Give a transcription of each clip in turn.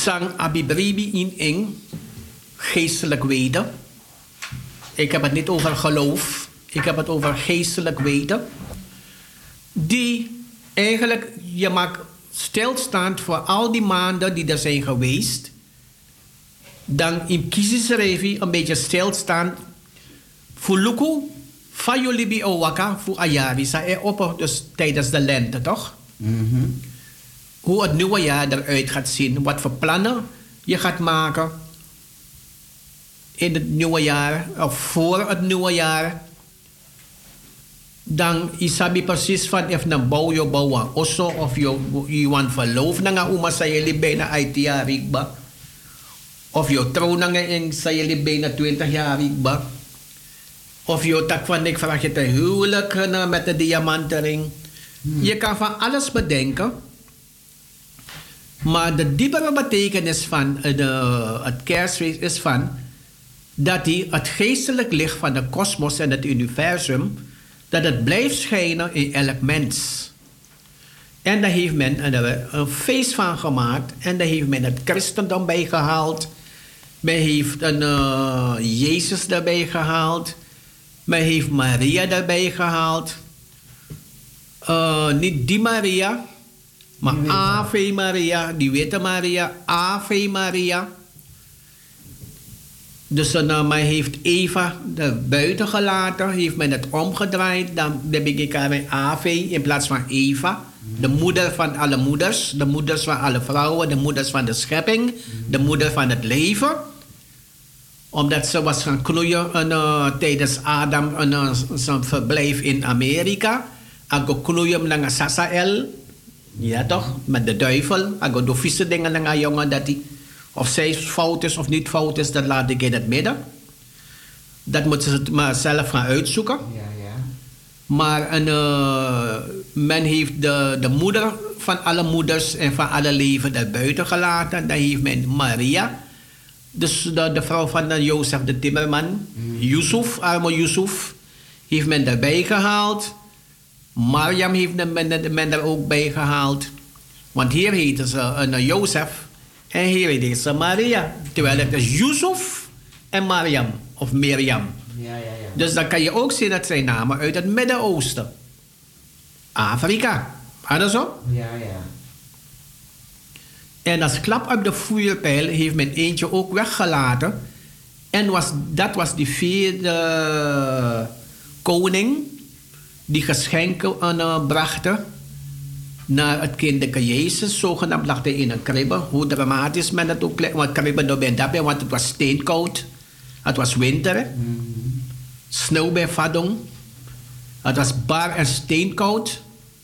Sang abibribi in ing, geestelijk weten. Ik heb het niet over geloof. Ik heb het over geestelijk weten. Die eigenlijk, je maakt stilstand voor al die maanden die er zijn geweest. Dan in kiesisrevi een beetje stilstand. Voor Luku, van jullie bij Owaka, voor Ayari. Dus tijdens de lente, toch? Mhm. Hoe het nieuwe jaar eruit gaat zien. Wat voor plannen je gaat maken in het nieuwe jaar of voor het nieuwe jaar. Dan isabi precies van of na bouw je bouwen osso of je want verloof na uma sa jullie bijna uit jaar ba. Of je trouw na in sa jullie bijna 20 jaar ba. Of je tak van ik vraag je te huwelijk met de diamantenring. Je kan van alles bedenken. Maar de diepere betekenis van het kerstfeest is van dat hij het geestelijk licht van de kosmos en het universum, dat het blijft schijnen in elk mens. En daar heeft men een feest van gemaakt. En daar heeft men het christendom bij gehaald. Men heeft Jezus erbij gehaald. Men heeft Maria erbij gehaald. Niet die Maria, maar Ave Maria, die witte Maria, Ave Maria. Dus men heeft Eva er buiten gelaten, heeft men het omgedraaid. Dan heb ik Ave in plaats van Eva. De moeder van alle moeders, de moeders van alle vrouwen, de moeders van de schepping, de moeder van het leven. Omdat ze was gaan knoeien tijdens Adam zijn verblijf in Amerika. Ako knoeien lang Sasael. Ja toch, met de duivel. Ako do vieze dingen lang jongen dat hij... Of zij fout is of niet fout is, dat laat ik in het midden. Dat moeten ze maar zelf gaan uitzoeken. Ja, ja. Maar men heeft de moeder van alle moeders en van alle leven erbuiten gelaten. Dan heeft men Maria, dus de vrouw van Jozef de Timmerman, Yusuf, arme Yusuf, heeft men erbij gehaald. Mariam heeft men er ook bij gehaald. Want hier heette ze Jozef. En hier heet ze Maria. Terwijl het is Yusuf en Mariam. Of Miriam. Ja. Dus dan kan je ook zien dat zijn namen uit het Midden-Oosten. Afrika. Andersom? Ja. En als klap op de vuurpijl heeft men eentje ook weggelaten. En dat was die vierde koning die geschenken brachten naar het kinderke Jezus. Zogenaamd lag hij in een kribbe. Hoe dramatisch men dat ook... Want kribbe door ben daarbij, want het was steenkoud. Het was winter. Sneeuw bij Vadong. Het was bar en steenkoud.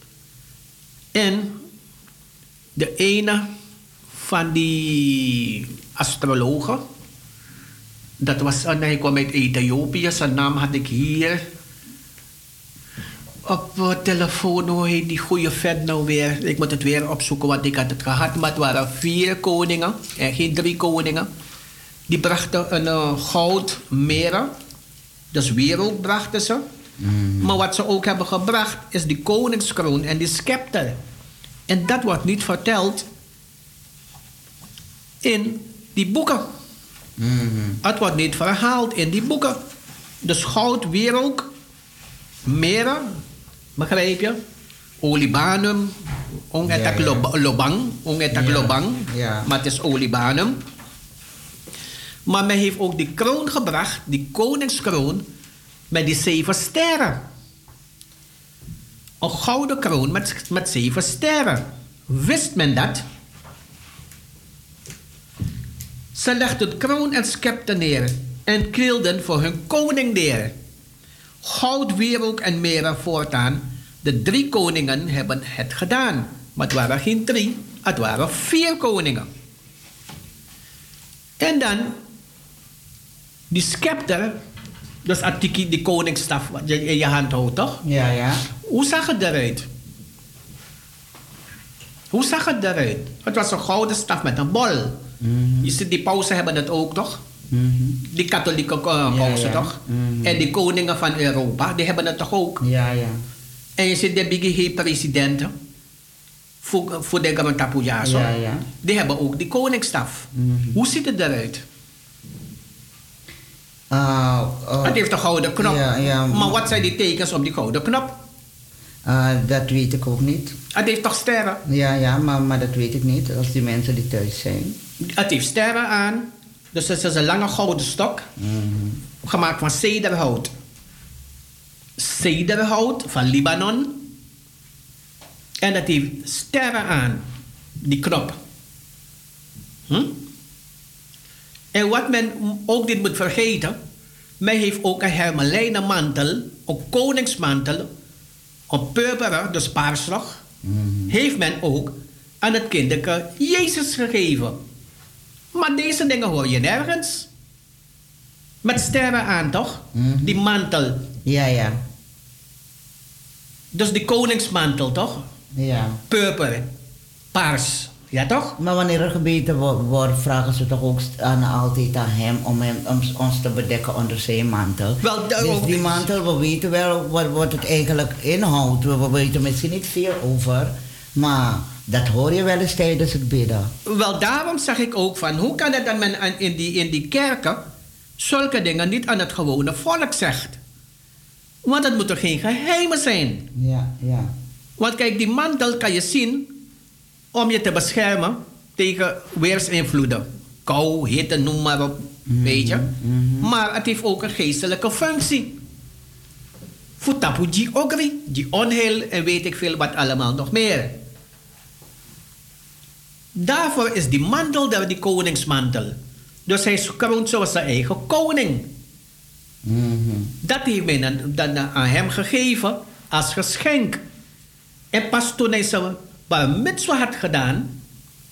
En de ene van die astrologen, dat was, hij kwam uit Ethiopië, zijn naam had ik hier op telefoon. Hoe heet die goede vet nou weer? Ik moet het weer opzoeken, want ik had het gehad. Maar het waren 4 koningen en geen 3 koningen. Die brachten een goud meren. Dus wierook brachten ze. Maar wat ze ook hebben gebracht is die koningskroon en die scepter. En dat wordt niet verteld in die boeken. Het wordt niet verhaald in die boeken. Dus goud, wierook, meren, begrijp je? Olibanum, ongetak lobang, maar het is olibanum. Maar men heeft ook die kroon gebracht, die koningskroon, met die 7 sterren. Een gouden kroon met 7 sterren. Wist men dat? Ze legden kroon en scepter neer en knielden voor hun koning neer. Goud, wierook en meren voortaan. De 3 koningen hebben het gedaan. Maar het waren geen 3, het waren 4 koningen. En dan die scepter, dus die koningsstaf wat je in je hand houdt, toch? Ja. Hoe zag het eruit? Het was een gouden staf met een bol. Je ziet, die pausen hebben het ook, toch? Die katholieke pausen, toch? En die koningen van Europa, die hebben het toch ook? Ja. En je ziet de biggie presidenten. voor de Gamentapujaso. Ja, ja. Die hebben ook die koningsstaf. Hoe ziet het eruit? Het heeft een gouden knop. Ja, ja. Maar wat zijn die tekens op die gouden knop? Dat weet ik ook niet. Het heeft toch sterren? Ja, maar dat weet ik niet. Als die mensen die thuis zijn. Het heeft sterren aan. Dus het is een lange gouden stok. Gemaakt van cederhout. Cederhout van Libanon. En het heeft sterren aan. Die knop. En wat men ook niet moet vergeten. Men heeft ook een hermelijnen mantel. Een koningsmantel. Een purperen, dus paarsig. Heeft men ook aan het kinderke Jezus gegeven. Maar deze dingen hoor je nergens. Met sterren aan, toch? Die mantel. Ja. Dus die koningsmantel, toch? Ja. Purper. Paars. Ja, toch? Maar wanneer er gebeten wordt, vragen ze toch ook altijd aan hem om ons te bedekken onder zijn mantel. Wel, dus die mantel, we weten wel wat het eigenlijk inhoudt. We weten misschien niet veel over, maar dat hoor je wel eens tijdens het bidden. Wel, daarom zeg ik ook van, hoe kan het dat men in die kerken zulke dingen niet aan het gewone volk zegt? Want het moeten geen geheimen zijn. Ja. Want kijk, die mantel kan je zien om je te beschermen tegen weersinvloeden. Kou, hitte, noem maar op. Weet je? Maar het heeft ook een geestelijke functie. Futapu die ogri, die onheil en weet ik veel wat allemaal nog meer. Daarvoor is die mantel daar die koningsmantel. Dus hij kroont zoals zijn eigen koning. Dat heeft men dan aan hem gegeven als geschenk. En pas toen hij zijn bar mitzwa had gedaan,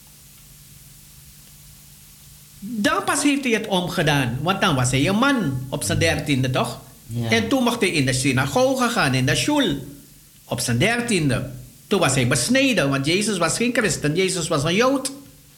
dan pas heeft hij het omgedaan. Want dan was hij een man op zijn 13e, toch? Ja. En toen mocht hij in de synagoge gaan, in de shul. Op zijn 13e. Toen was hij besneden, want Jezus was geen christen. Jezus was een Jood.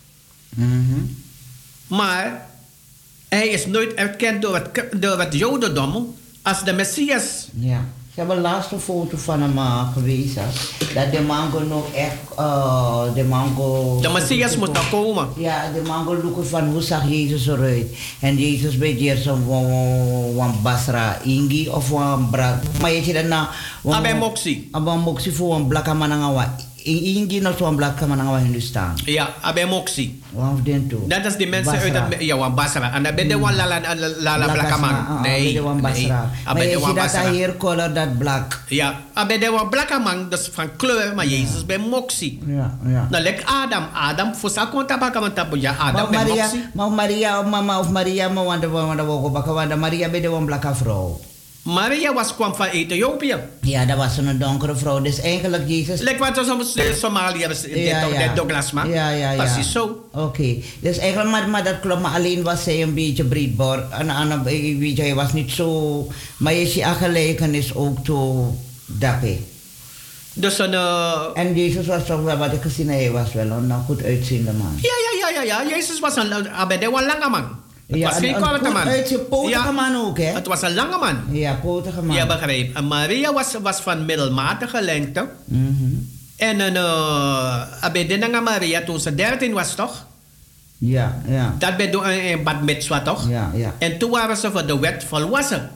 Maar hij is nooit erkend door het Jodendom als de Messias. Ja. Ze hebben een laatste foto van hem gewezen. Dat de mango nog echt... de Messias moet nog komen. Ja, de mango loeken van hoe zag Jezus eruit. En Jezus bij die zo'n Basra Ingi of een brak. Maar je ziet dat nou... Abe Moxie. Abe Moxie voor een blakke man. Ingi nog zo'n blakke man in Hindustan. Ja, Abe Moxie. One of them too. Dat is die mensen uit het... Ja, wan Basra. En dan ben je wan lala blakke man. Nee. Nee, Basra. Maar je ziet dat hij hier color dat blak. Ja, ben je wan blakke man, dus van kleur. Maar Jezus ben Moxie. Ja. Nou, like Adam, voor sa konta baka man tapo ja, Adam ben Moxie. Maar Maria, mama of Maria, maar want Maria ben de wan blakke vrouw. Maria kwam van Ethiopië. Ja, dat was een donkere vrouw. Dus eigenlijk Jezus... Like wat we Somaliërs, dit Douglas man. Ja. Precies zo. Oké. Dus eigenlijk, maar dat klopt. Maar alleen was zij een beetje breedbaar. En weet je, hij was niet zo... Maar je ziet gelijkenis ook toe dappig. Dus een... En Jezus was toch wel, wat ik gezien heb, hij was wel een goed uitziende man. Ja. Jezus was een lange man. Het was geen korte man. Een potige man ook, hè? Het was een lange man. Ja, potige man. Ja, begrijp. En Maria was van middelmatige lengte. En een Maria toen ze 13 was, toch? Ja. Dat ben je een bad mitzwa, toch? Ja. En toen waren ze voor de wet volwassen.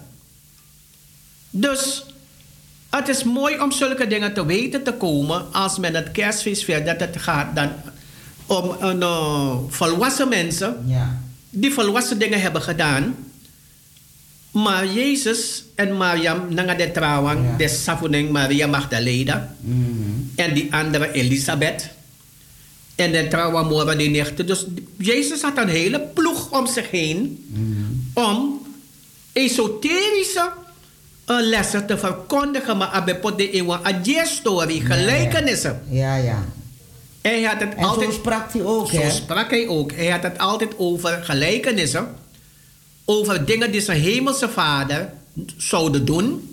Dus het is mooi om zulke dingen te weten te komen als men het kerstfeest viert. Dat het gaat dan om volwassen mensen. Ja. Die volwassen dingen hebben gedaan. Maar Jezus en Mariam, nanga de trouwang, de safuning Maria Magdalena. En die andere Elisabeth. En de trouwang Mora die nichte. Dus Jezus had een hele ploeg om zich heen. Om esoterische lessen te verkondigen. Maar abepot de eeuwen story gelijkenissen. Ja. En hij had het altijd, zo sprak hij ook, hè? Zo sprak hij ook. Hij had het altijd over gelijkenissen. Over dingen die zijn hemelse vader zouden doen.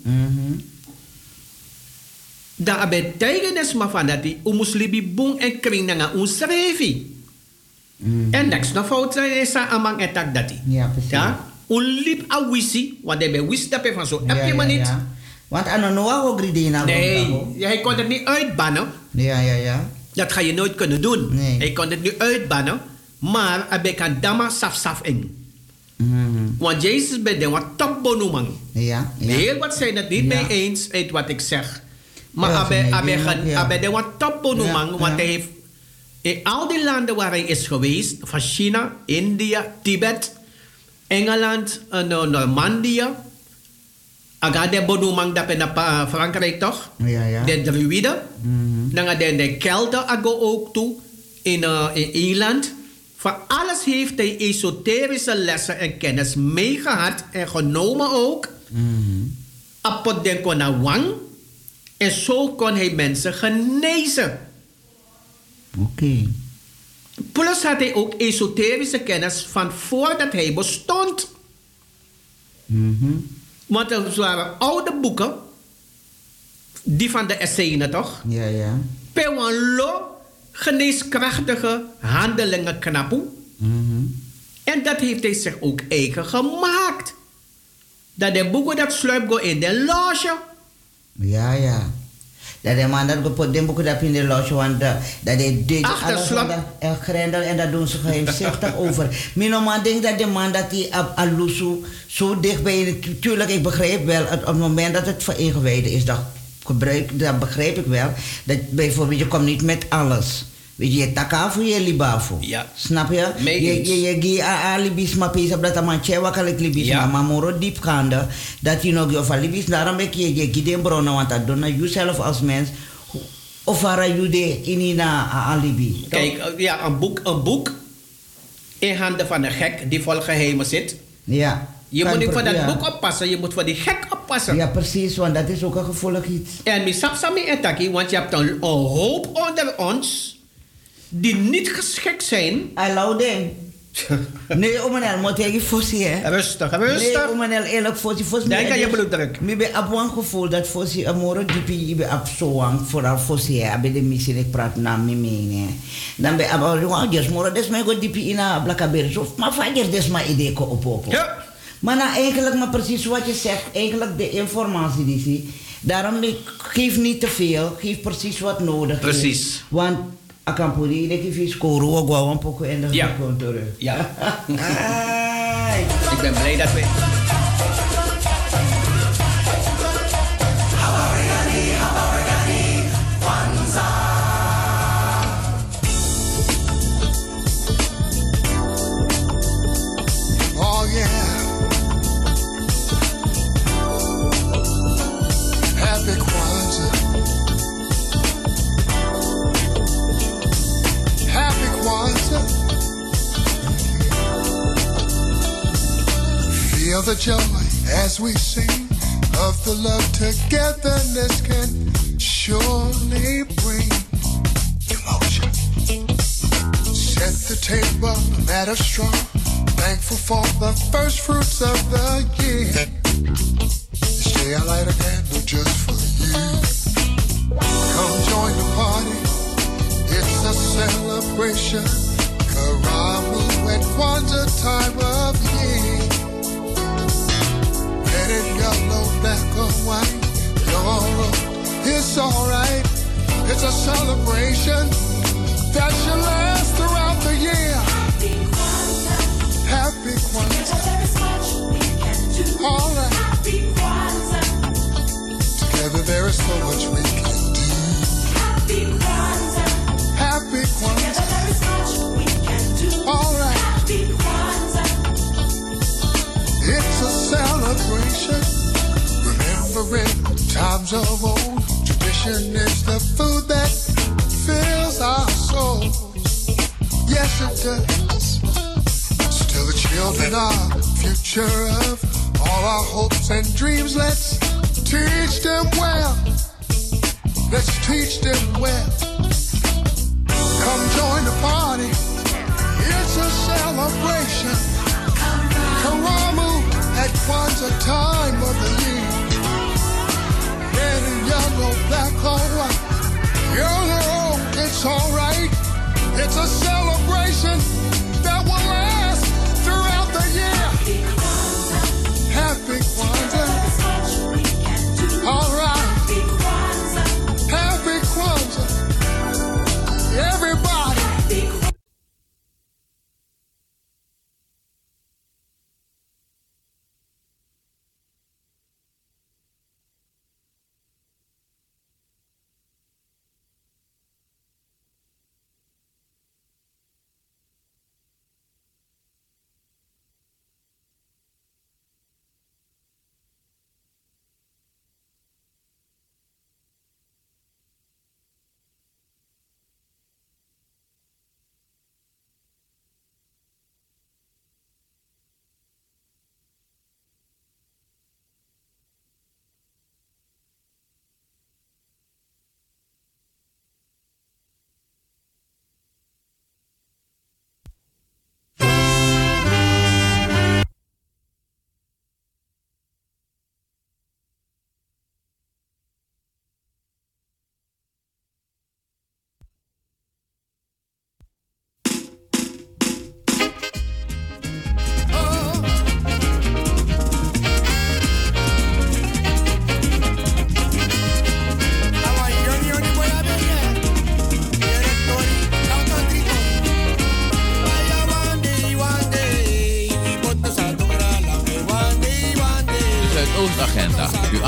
Daar betekenis maar van dat hij umuslibi boem en kring na unsrevi. En niks nog fout is amang etak dat hij. Ja, precies. Ja? Unlip a wisi, want hij bij wist dat hij van zo. Heb je maar niet. Want aan Noah ook gridina. Nee, hij kon het niet uitbannen. Ja. Dat ga je nooit kunnen doen. Nee. Je kon het nu uitbannen, maar je kan dama saf in. Want Jezus bij de wat topbonumang. Ja. Heel wat zijn het niet mee eens uit wat ik zeg. Maar abe de wat topbonumang, want hij heeft in al die landen waar hij is geweest, van China, India, Tibet, Engeland, Normandië, aga de bonumang dat in Frankrijk toch? Ja. De Druiden. Dan gaan de Kelten ook toe in Ierland. Van alles heeft hij esoterische lessen en kennis meegehad en genomen ook. Apot den kon naar wang. En zo kon hij mensen genezen. Oké. Plus had hij ook esoterische kennis van voordat hij bestond. Want er waren oude boeken. Die van de Essenen toch? Ja. Pewalo geneeskrachtige handelingen knappen. En dat heeft hij zich ook eigen gemaakt. Dat de boeken dat sluipt go in de loge. Ja. Dat de man dat gepot den boeken dat in de loge, want dat de alles van de grendel en dat doen ze geheimzichtig over. Mijn man denkt dat de man dat hij alusu zo dichtbij, natuurlijk ik begrijp wel, op het moment dat het voor ingewijden is, dat begrijp ik wel. Dat bijvoorbeeld, je komt niet met alles. Weet je takafu je libafu. Ja. Snap je? Je gi a libis ma pisa dat man chewa kalik libis ma moro diep gaande dat je nog of libis daarom ik je giden bronnen want dat doen jezelf als mens of waar je de inina alibi. Kijk, ja, een boek in handen van een gek die vol geheimen zit. Ja. Je moet niet voor dat boek oppassen, je moet voor die gek oppassen. Ja, precies, want dat is ook een gevoelig iets. En mi sapsami etaki, want je hebt een hoop onder ons die niet geschikt zijn. Allow them. Nee, omenel, moet je fossie, hè? Rustig. Nee, omenel, eerlijk fossie. Denk aan je bloeddruk. Ik ben op een gevoel dat fossie, amore diepie, ik ben op zo'n, vooral fossie, hè? Ben de missie, ik praat naar me mee, dan ben ik op, dus moro, des mij go diepie in a blakaber, zo, maar vader, des maar idee ko op. Ja. Maar nou, eigenlijk, maar precies wat je zegt, eigenlijk de informatie die zie, daarom geef niet te veel, geef precies wat nodig is. Precies. Want Akampuri, ik heb scoren ook wel een poco en dan komt terug. Ja. Ik ben blij dat we. Oh yeah. Happy Kwanzaa. Happy Kwanzaa. Feel the joy as we sing of the love togetherness can surely bring emotion. Set the table, matter strong. Thankful for the first fruits of the year. This day I light a candle just for you. Come join the party. It's a celebration. Karamu at Kwanzaa time of year. Red and yellow, black or white, yellow, it's alright. It's a celebration that should last throughout the year. Happy Kwanzaa. There is much we can do. Alright. Happy Kwanzaa. Together there is so much we can do. Happy Kwanzaa. Happy Kwanzaa. Together there is much we can do. Alright. Happy Kwanzaa. It's a celebration. Remembering times of old. Tradition is the food that fills our souls. Yes, it does. Still the children are the future of all our hopes and dreams. Let's teach them well. Let's teach them well. Come join the party. It's a celebration. Karamu at Kwanzaa time of the year. Red and yellow, black or white. Yellow, it's alright. It's a celebration that will last throughout the year. Happy Kwanzaa. All right. Happy Kwanzaa.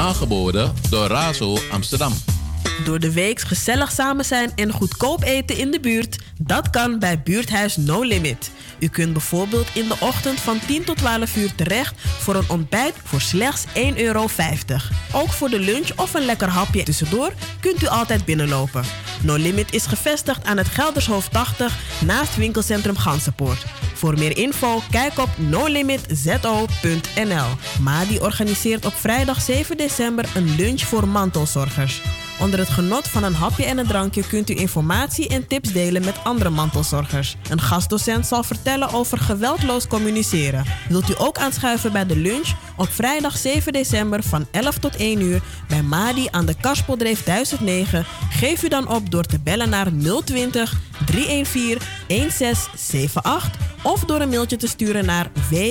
Aangeboden door Razo Amsterdam. Door de week gezellig samen zijn en goedkoop eten in de buurt, dat kan bij Buurthuis No Limit. U kunt bijvoorbeeld in de ochtend van 10 tot 12 uur terecht voor een ontbijt voor slechts €1,50. Ook voor de lunch of een lekker hapje tussendoor kunt u altijd binnenlopen. No Limit is gevestigd aan het Geldershoofd 80 naast winkelcentrum Gansenpoort. Voor meer info kijk op nolimitzO.nl. Madi organiseert op vrijdag 7 december een lunch voor mantelzorgers. Onder het genot van een hapje en een drankje kunt u informatie en tips delen met andere mantelzorgers. Een gastdocent zal vertellen over geweldloos communiceren. Wilt u ook aanschuiven bij de lunch op vrijdag 7 december van 11 tot 1 uur bij Madi aan de Karspeldreef 1009? Geef u dan op door te bellen naar 020 314 1678 of door een mailtje te sturen naar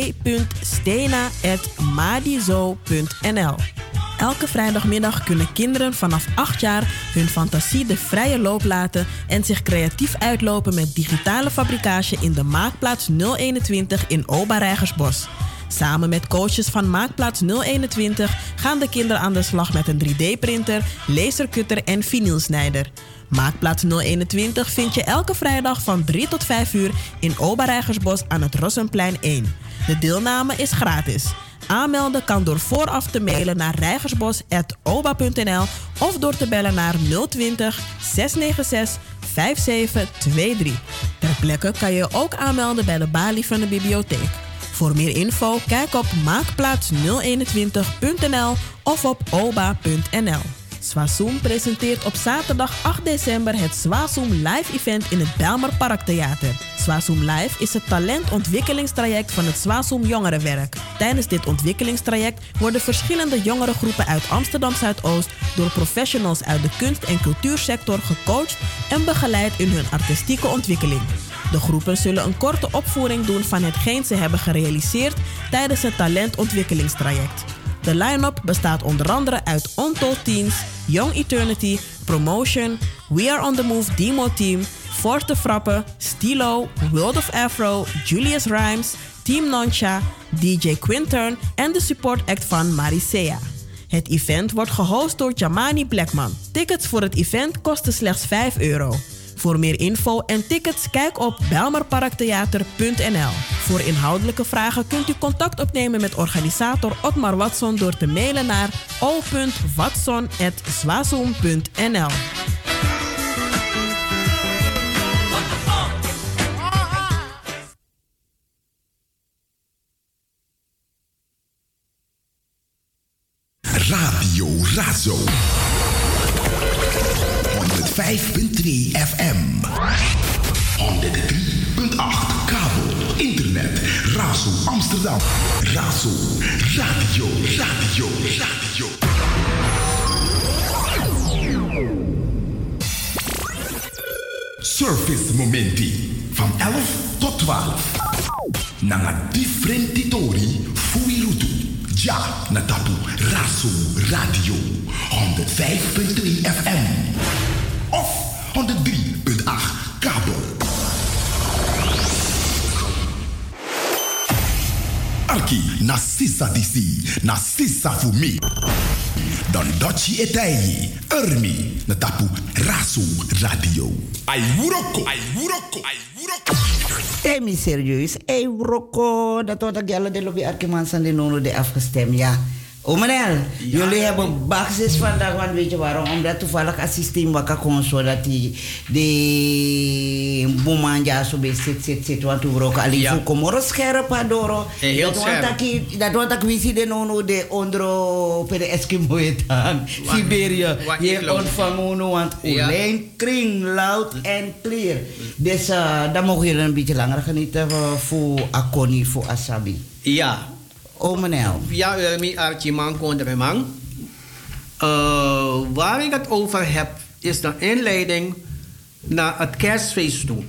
w.stena@madizo.nl. Elke vrijdagmiddag kunnen kinderen vanaf 8 jaar hun fantasie de vrije loop laten en zich creatief uitlopen met digitale fabricage in de Maakplaats 021 in Oba-Rijgersbos. Samen met coaches van Maakplaats 021 gaan de kinderen aan de slag met een 3D-printer, lasercutter en vinylsnijder. Maakplaats 021 vind je elke vrijdag van 3 tot 5 uur in Oba-Rijgersbos aan het Rossenplein 1. De deelname is gratis. Aanmelden kan door vooraf te mailen naar rijgersbos@oba.nl of door te bellen naar 020 696 5723. Ter plekke kan je ook aanmelden bij de balie van de bibliotheek. Voor meer info kijk op maakplaats021.nl of op oba.nl. Swasum presenteert op zaterdag 8 december het Swasum Live Event in het Bijlmer Parktheater. Swasum Live is het talentontwikkelingstraject van het Swasum Jongerenwerk. Tijdens dit ontwikkelingstraject worden verschillende jongerengroepen uit Amsterdam Zuidoost door professionals uit de kunst- en cultuursector gecoacht en begeleid in hun artistieke ontwikkeling. De groepen zullen een korte opvoering doen van hetgeen ze hebben gerealiseerd tijdens het talentontwikkelingstraject. De line-up bestaat onder andere uit Untold Teens, Young Eternity, Promotion, We Are On The Move Demo Team, Force de Frappe, Stilo, World of Afro, Julius Rhymes, Team Noncha, DJ Quintern en de support act van Maricea. Het event wordt gehost door Jamani Blackman. Tickets voor het event kosten slechts €5. Voor meer info en tickets kijk op bijlmerparktheater.nl. Voor inhoudelijke vragen kunt u contact opnemen met organisator Otmar Watson door te mailen naar o.watson@swasum.nl. Radio Razo 105.2 FM 103.8 kabel, internet, Razo Amsterdam, Razo Radio. Service momenti van 11 tot 12. Nanga different titori fuirutu. Ja, natapu Razo Radio 105.3 FM of 103.8 kabel. Arki na sisa disi, na sisa fumi. Dan dotchi etai, ermi natapu Razo Radio. Ai wuroko. Mi serieus. Rocco, dat wordt ook jelle de lobby Arkemans en de nono de afgestemd, ja. Omenel, jullie hebben basis vandaag, want weet je waarom? Omdat toevallig het systeem wakker kon zo dat die de bomanja zo bij zit, want we roken alleen voor komoro scherp hadoro. Heel scherp. Dat wordt ook wisi de nono de ondro per de Eskimo etan, Siberië. Je ontvangen want alleen kring, loud en clear. Dus dan mogen jullie een beetje langer genieten voor Akoni, voor Asabi. Ja. Omenel. Ja, mi Archimang Kondremang. Waar ik het over heb, is de inleiding naar het kerstfeest toe.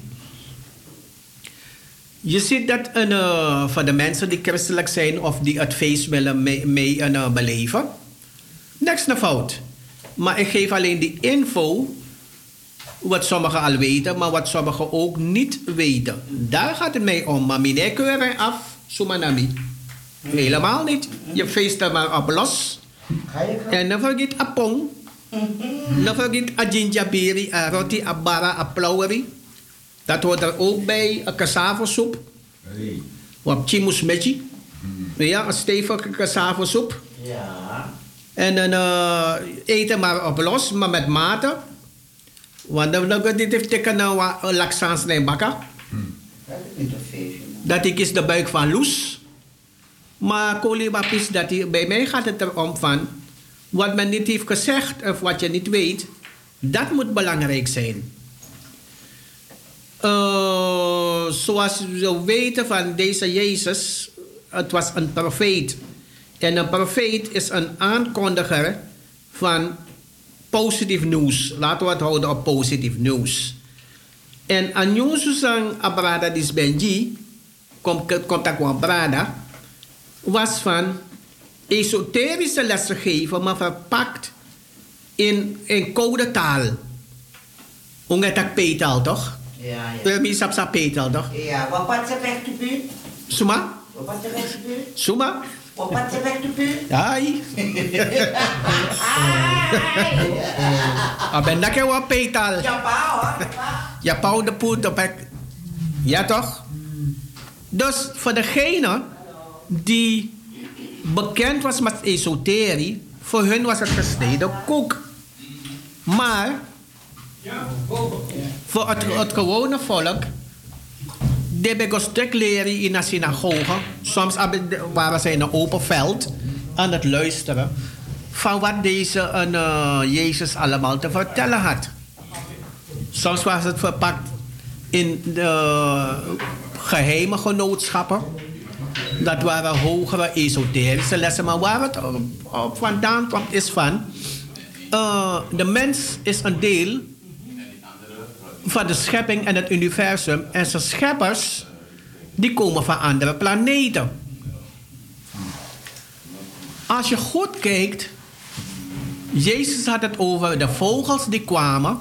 Je ziet dat voor de mensen die christelijk zijn of die het feest willen mee beleven, niks naar fout. Maar ik geef alleen die info, wat sommigen al weten, maar wat sommigen ook niet weten. Daar gaat het mij om. Maar mijn keuren af, Sumanami. Helemaal niet. Je feest er maar op los. En dan vergeet apong. Dan vergeet a ginjabiri, a roti, a bara, a plauweri. Dat hoort er ook bij, een cassavosoep. Wat chimus mechi. Ja, een stevige cassavosoep. Ja. En dan eten maar op los, maar met mate. Want dan dit heeft teken een laxaans nee bakken. Dat is niet een feestje. Dat ik is de buik van Loes. Maar kolibapis, bij mij gaat het erom van... Wat men niet heeft gezegd of wat je niet weet... Dat moet belangrijk zijn. Zoals we weten van deze Jezus... Het was een profeet. En een profeet is een aankondiger van positief nieuws. Laten we het houden op positief nieuws. En Anjonsuzang Abrada dis Benji... Contact met Brada... was van esoterische lessen geven, maar verpakt in code taal. Ongetak peetaal, toch? Ja. Permi sapsa peetaal, toch? Ja, wat pat ze weg te buurt? Suma? Wat pat ze weg te buurt? Suma? Wat pat ze weg te buurt? Ai. Ben dat je wat peetaal? Ja, pa hoor. Ja, pa de poet op hek. Ja, toch? Dus voor degene die bekend was met esoterie, voor hun was het gesneden koek. Maar voor het gewone volk, die ben een stuk leren in een synagoge. Soms waren ze in een open veld aan het luisteren van wat deze Jezus allemaal te vertellen had. Soms was het verpakt in de geheime genootschappen. Dat waren hogere esoterische lessen. Maar waar het op vandaan komt is van... de mens is een deel van de schepping en het universum. En zijn scheppers, die komen van andere planeten. Als je goed kijkt... Jezus had het over de vogels die kwamen...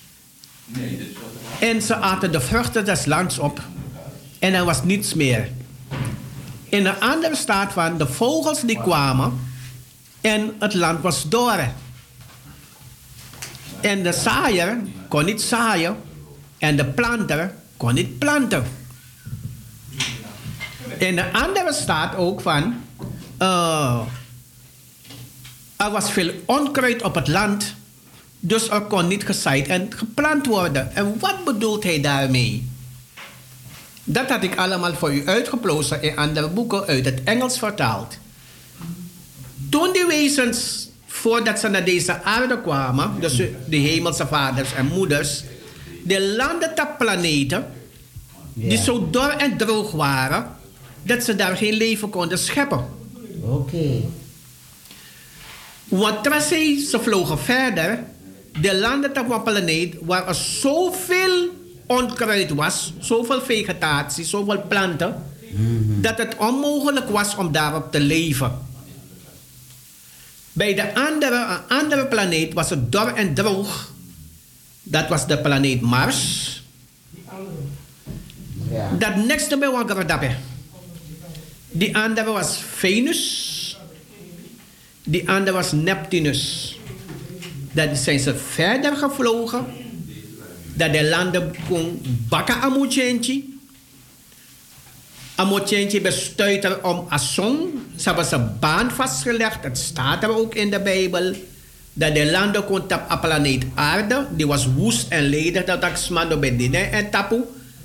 En ze aten de vruchten des lands op. En er was niets meer. In een andere staat van de vogels die kwamen. En het land was dor. En de zaaier kon niet zaaien. En de planter kon niet planten. In de andere staat ook van... er was veel onkruid op het land... Dus er kon niet gezaaid en geplant worden. En wat bedoelt hij daarmee? Dat had ik allemaal voor u uitgeplozen in andere boeken uit het Engels vertaald. Toen die wezens, voordat ze naar deze aarde kwamen... dus de hemelse vaders en moeders... de landen ter planeten... die zo dor en droog waren... dat ze daar geen leven konden scheppen. Oké. Want terwijl ze vlogen verder... de landen op een planeet waar er zoveel onkruid was, zoveel vegetatie, zoveel planten, dat het onmogelijk was om daarop te leven. Bij de andere planeet was het dor en droog. Dat was de planeet Mars. Ja. Dat nekste bij Wagradappe. Die andere was Venus. Die andere was Neptunus. Dat zijn ze verder gevlogen. Dat de landen kon bakken Amocentje. Amocentje bestuit er om Asson. Ze hebben zijn baan vastgelegd. Het staat er ook in de Bijbel. Dat de landen kon op de planeet aarde. Die was woest en ledig. Dat ik smando bij Dine en Tapu.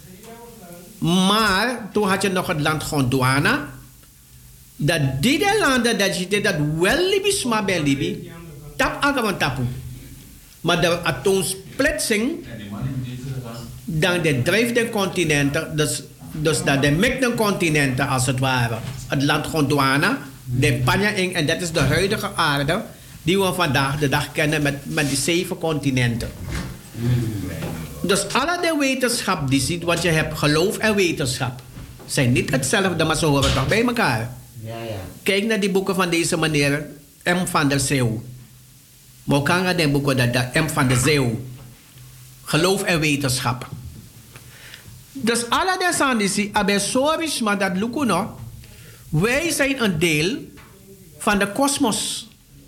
Maar toen had je nog het land Gondwana. Dat die de landen dat je dat wel Libisch maar bij Libië. Tap agawan tapu. Maar de atoomsplitsing dan de drijfde continenten, dus dat de mikte continenten als het ware. Het land Gondwana, de Panjaing, en dat is de huidige aarde die we vandaag de dag kennen met die 7 continenten. Dus alle de wetenschap die ziet, want je hebt geloof en wetenschap, zijn niet hetzelfde, maar ze horen toch bij elkaar. Ja, ja. Kijk naar die boeken van deze meneer M. van der Zeeuw. Mokanga den boeken dat M. van der Zeeuw. Geloof en wetenschap. Dus alle de sandisi abesoris maar dat lukuno. Wij zijn een deel van de kosmos.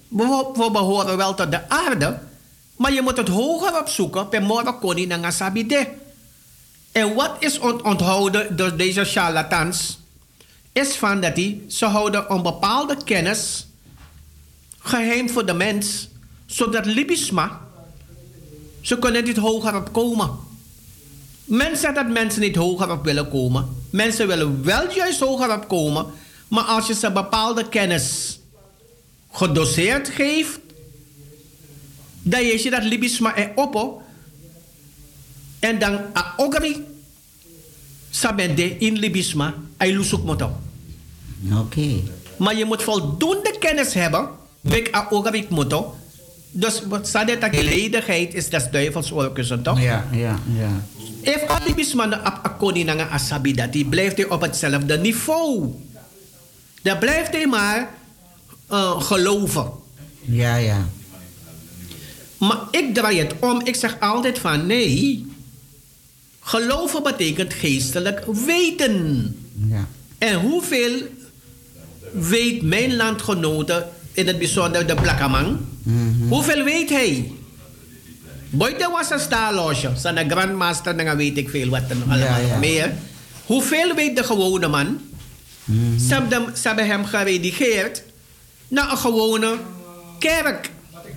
We behoren wel tot de aarde, maar je moet het hoger opzoeken. Per morgen kon je naar Sabide. En wat is onthouden door deze charlatans? Is van dat ze houden een bepaalde kennis geheim voor de mens, zodat libisma, ze kunnen niet hoger op komen. Men zegt dat mensen niet hoger op willen komen. Mensen willen wel juist hoger op komen, maar als je ze bepaalde kennis gedoseerd geeft, dan is je dat libisma erop. En dan ogri sabende in libisma ay lusuk mo to. Oké. Maar je moet voldoende kennis hebben. Wek a ogrik mo to. Dus wat staat dat geledigheid is dat duivelswerken, toch? Ja. If al libisma na akoni na nga asabi dat, die blijft hij op hetzelfde niveau. Dan blijft hij maar geloven. Ja. Maar ik draai het om. Ik zeg altijd van nee. Geloven betekent geestelijk weten. Ja. En hoeveel weet mijn landgenoten, in het bijzonder de Blakkamang? Hoeveel weet hij? Buiten was een staalosje. Zijn grandmaster, dan weet ik veel wat allemaal meer. Hoeveel weet de gewone man? Ze hebben hem geredigeerd naar een gewone kerk.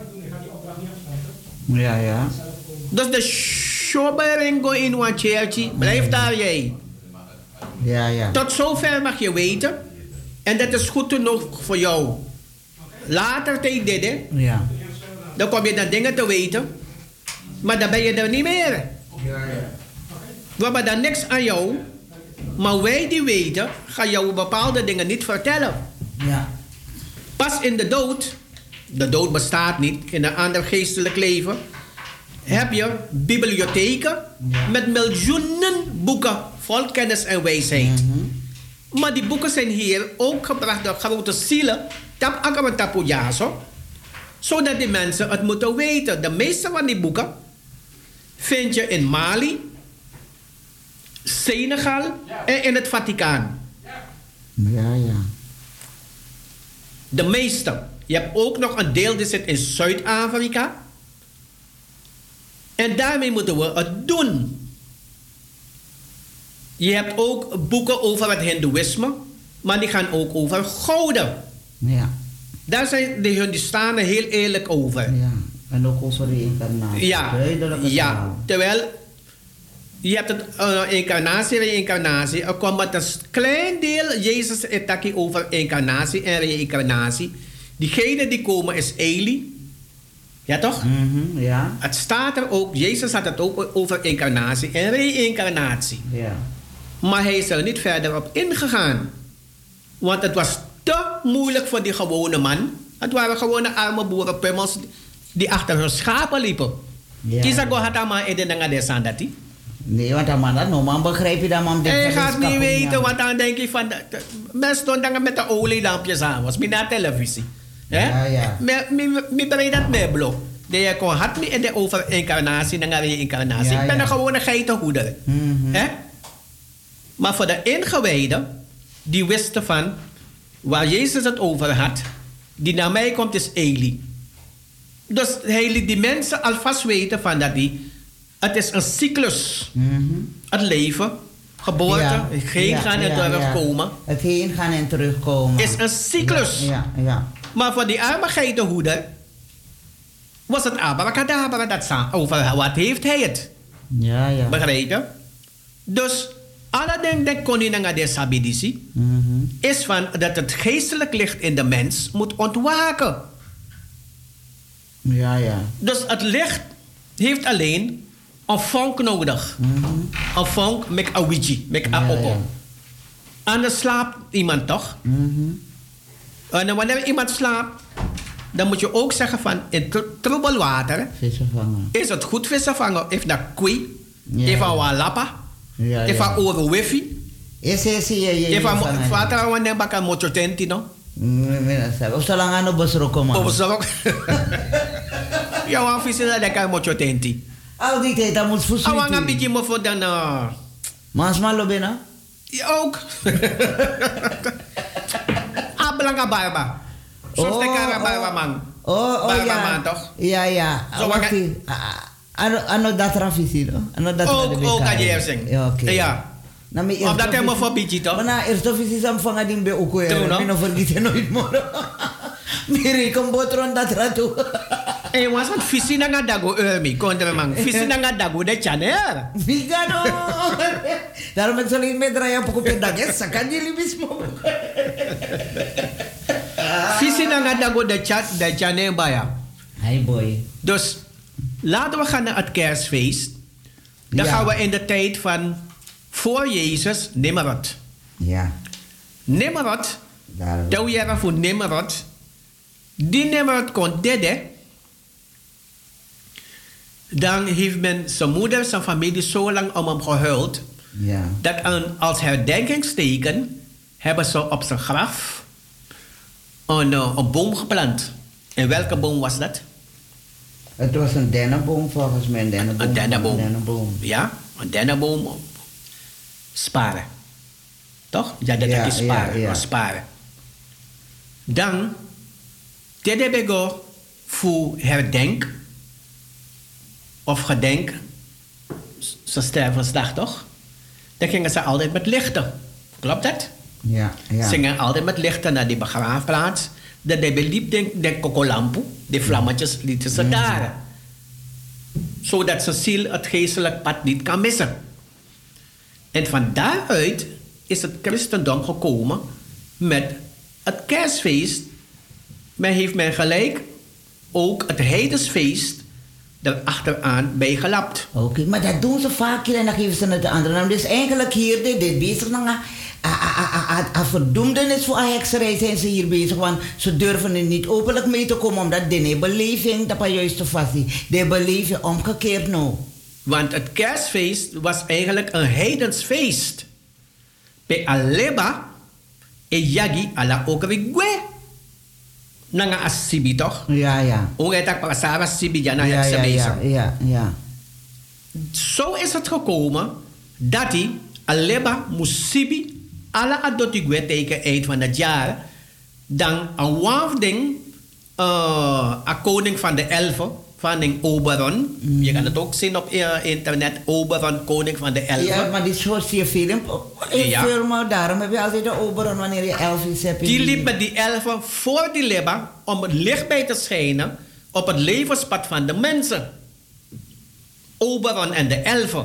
Ja. Dus de shoberingo in een cheertje, blijf daar jij. Ja. Tot zover mag je weten. En dat is goed genoeg voor jou. Later tegen dit, hè? Ja. Dan kom je dan dingen te weten. Maar dan ben je er niet meer. We hebben dan niks aan jou. Maar wij die weten, gaan jou bepaalde dingen niet vertellen. Ja. Pas in de dood bestaat niet, in een ander geestelijk leven, heb je bibliotheken met miljoenen boeken vol kennis en wijsheid. Maar die boeken zijn hier ook gebracht door grote zielen, zodat die mensen het moeten weten. De meeste van die boeken vind je in Mali, Senegal en in het Vaticaan. Ja. De meeste. Je hebt ook nog een deel die zit in Zuid-Afrika. En daarmee moeten we het doen. Je hebt ook boeken over het Hindoeïsme, maar die gaan ook over goden. Ja. Daar zijn de Hindustanen heel eerlijk over. Ja. En ook over de incarnatie. Ja. Terwijl je hebt het reïncarnatie. Er komt met een klein deel Jezus etaki over incarnatie en reïncarnatie. Diegene die komen is Eli. Ja toch? Ja. Het staat er ook, Jezus had het ook over incarnatie en reïncarnatie. Ja. Maar hij is er niet verder op ingegaan. Want het was te moeilijk voor die gewone man. Het waren gewone arme boerenpummels die achter hun schapen liepen. Kisa go had maar in de nanga dat. Nee, want dan man begrijp je dat man. Hij gaat niet weten, want dan denk je van... Men stond dan met de olielampjes aan, was naar televisie. Ja. Me bereid dat neblo. Je kon had me in de over incarnatie en reïncarnatie. Ik ben een gewone geitenhoeder. Maar voor de ingewijden, die wisten van... waar Jezus het over had, die naar mij komt is Eli. Dus hij liet die mensen alvast weten van dat het is een cyclus. Het leven, geboorte, heen gaan en terugkomen. Het heen gaan en terugkomen. Is een cyclus. Ja. Maar voor die arme geitenhoeder was het abracadabra dat zei over wat heeft hij het. Ja. Begrijp je? Dus alle dingen kon je naar de sabidisi is van dat het geestelijk licht in de mens moet ontwaken. Ja. Dus het licht heeft alleen een vonk nodig. Een vonk met een wiji, met een oppo. Anders slaapt iemand toch? En wanneer iemand slaapt, dan moet je ook zeggen van in troebel water vissen vangen. Is het goed vissen vangen. If na kwi, if na walapa, if na oro wifi. If na water wanneer baka mocho tenti no. Of zo lang aan de bos roken man. Of zo. Ja, wan vissen dat ik mocho tenti. Al die tijd, dat moet voorzien. Awan een beetje me voor dan... Mas malo bena? Ook. Ablanga barba. Zoals de kara barba man. Barbaman toch? Ja. Zo Wacht. Ano dat rafisi, no? Ano dat Ook aan je Ja, oké. Ja. Omdat hij me verbiedt, toch? Maar na eerste visie zijn vangen die bij ook weer. Ik ben vergeten nooit meer. Miri kan botron dat ratu. Was het visie na nga dago Urmi, kontremang. Visie na nga dago de chaner. Vigano. Daarom ik zal met draaien op de dag. Sa kan jullie mismo. Visie na nga dago de chaner baya. Hey boy. Dus laten we gaan naar het kerstfeest. Dan gaan we in de tijd van voor Jezus Nimrod. Ja. Nimrod. Tel jaren voor Nimrod. Die Nimrod kon dede. Dan heeft men zijn moeder, zijn familie zo lang om hem gehuild. Ja. Dat als herdenkingsteken hebben ze op zijn graf een boom geplant. En welke boom was dat? Het was een dennenboom volgens mij. Een dennenboom. Ja, een dennenboom. Sparen. Toch? Ja, dat is sparen. Ja. Sparen. Dan, dit bego voor herdenk of gedenk zijn stervensdag, toch? Dan gingen ze altijd met lichten. Klopt dat? Ja. Ze gingen altijd met lichten naar die begraafplaats. Dat hij beliep de kokolampu, de vlammetjes lieten ze daar. Zodat zijn ziel het geestelijk pad niet kan missen. En van daaruit is het christendom gekomen met het kerstfeest. Men heeft men gelijk ook het heidensfeest erachteraan bijgelapt. Oké, maar dat doen ze vaak hier en dan geven ze het de andere naam. Dus eigenlijk hier, dit bezig naar een verdoemdenis voor een hekserij zijn ze hier bezig. Want ze durven er niet openlijk mee te komen, omdat de beleving, dat is juist te vast. De beleving omgekeerd nou. Want het kerstfeest was eigenlijk een heidensfeest. Bij Aleba, Yagi ala Okrigwe. Nanga asibi toch? Ja. Hoe heet dat? Pasara asibi, ja, ja. Zo is het gekomen dat hij Aleba musibi ala adotigwe tegen eind van het jaar. Dan een wafding, een koning van de elfen, van een Oberon. Je kan het ook zien op internet. Oberon, koning van de elfen. Ja, maar die soort zie je film. Film, daarom heb je altijd de Oberon wanneer je elfjes hebt. Die liep met die elfen voor die Leba om het licht bij te schijnen op het levenspad van de mensen. Oberon en de elfen.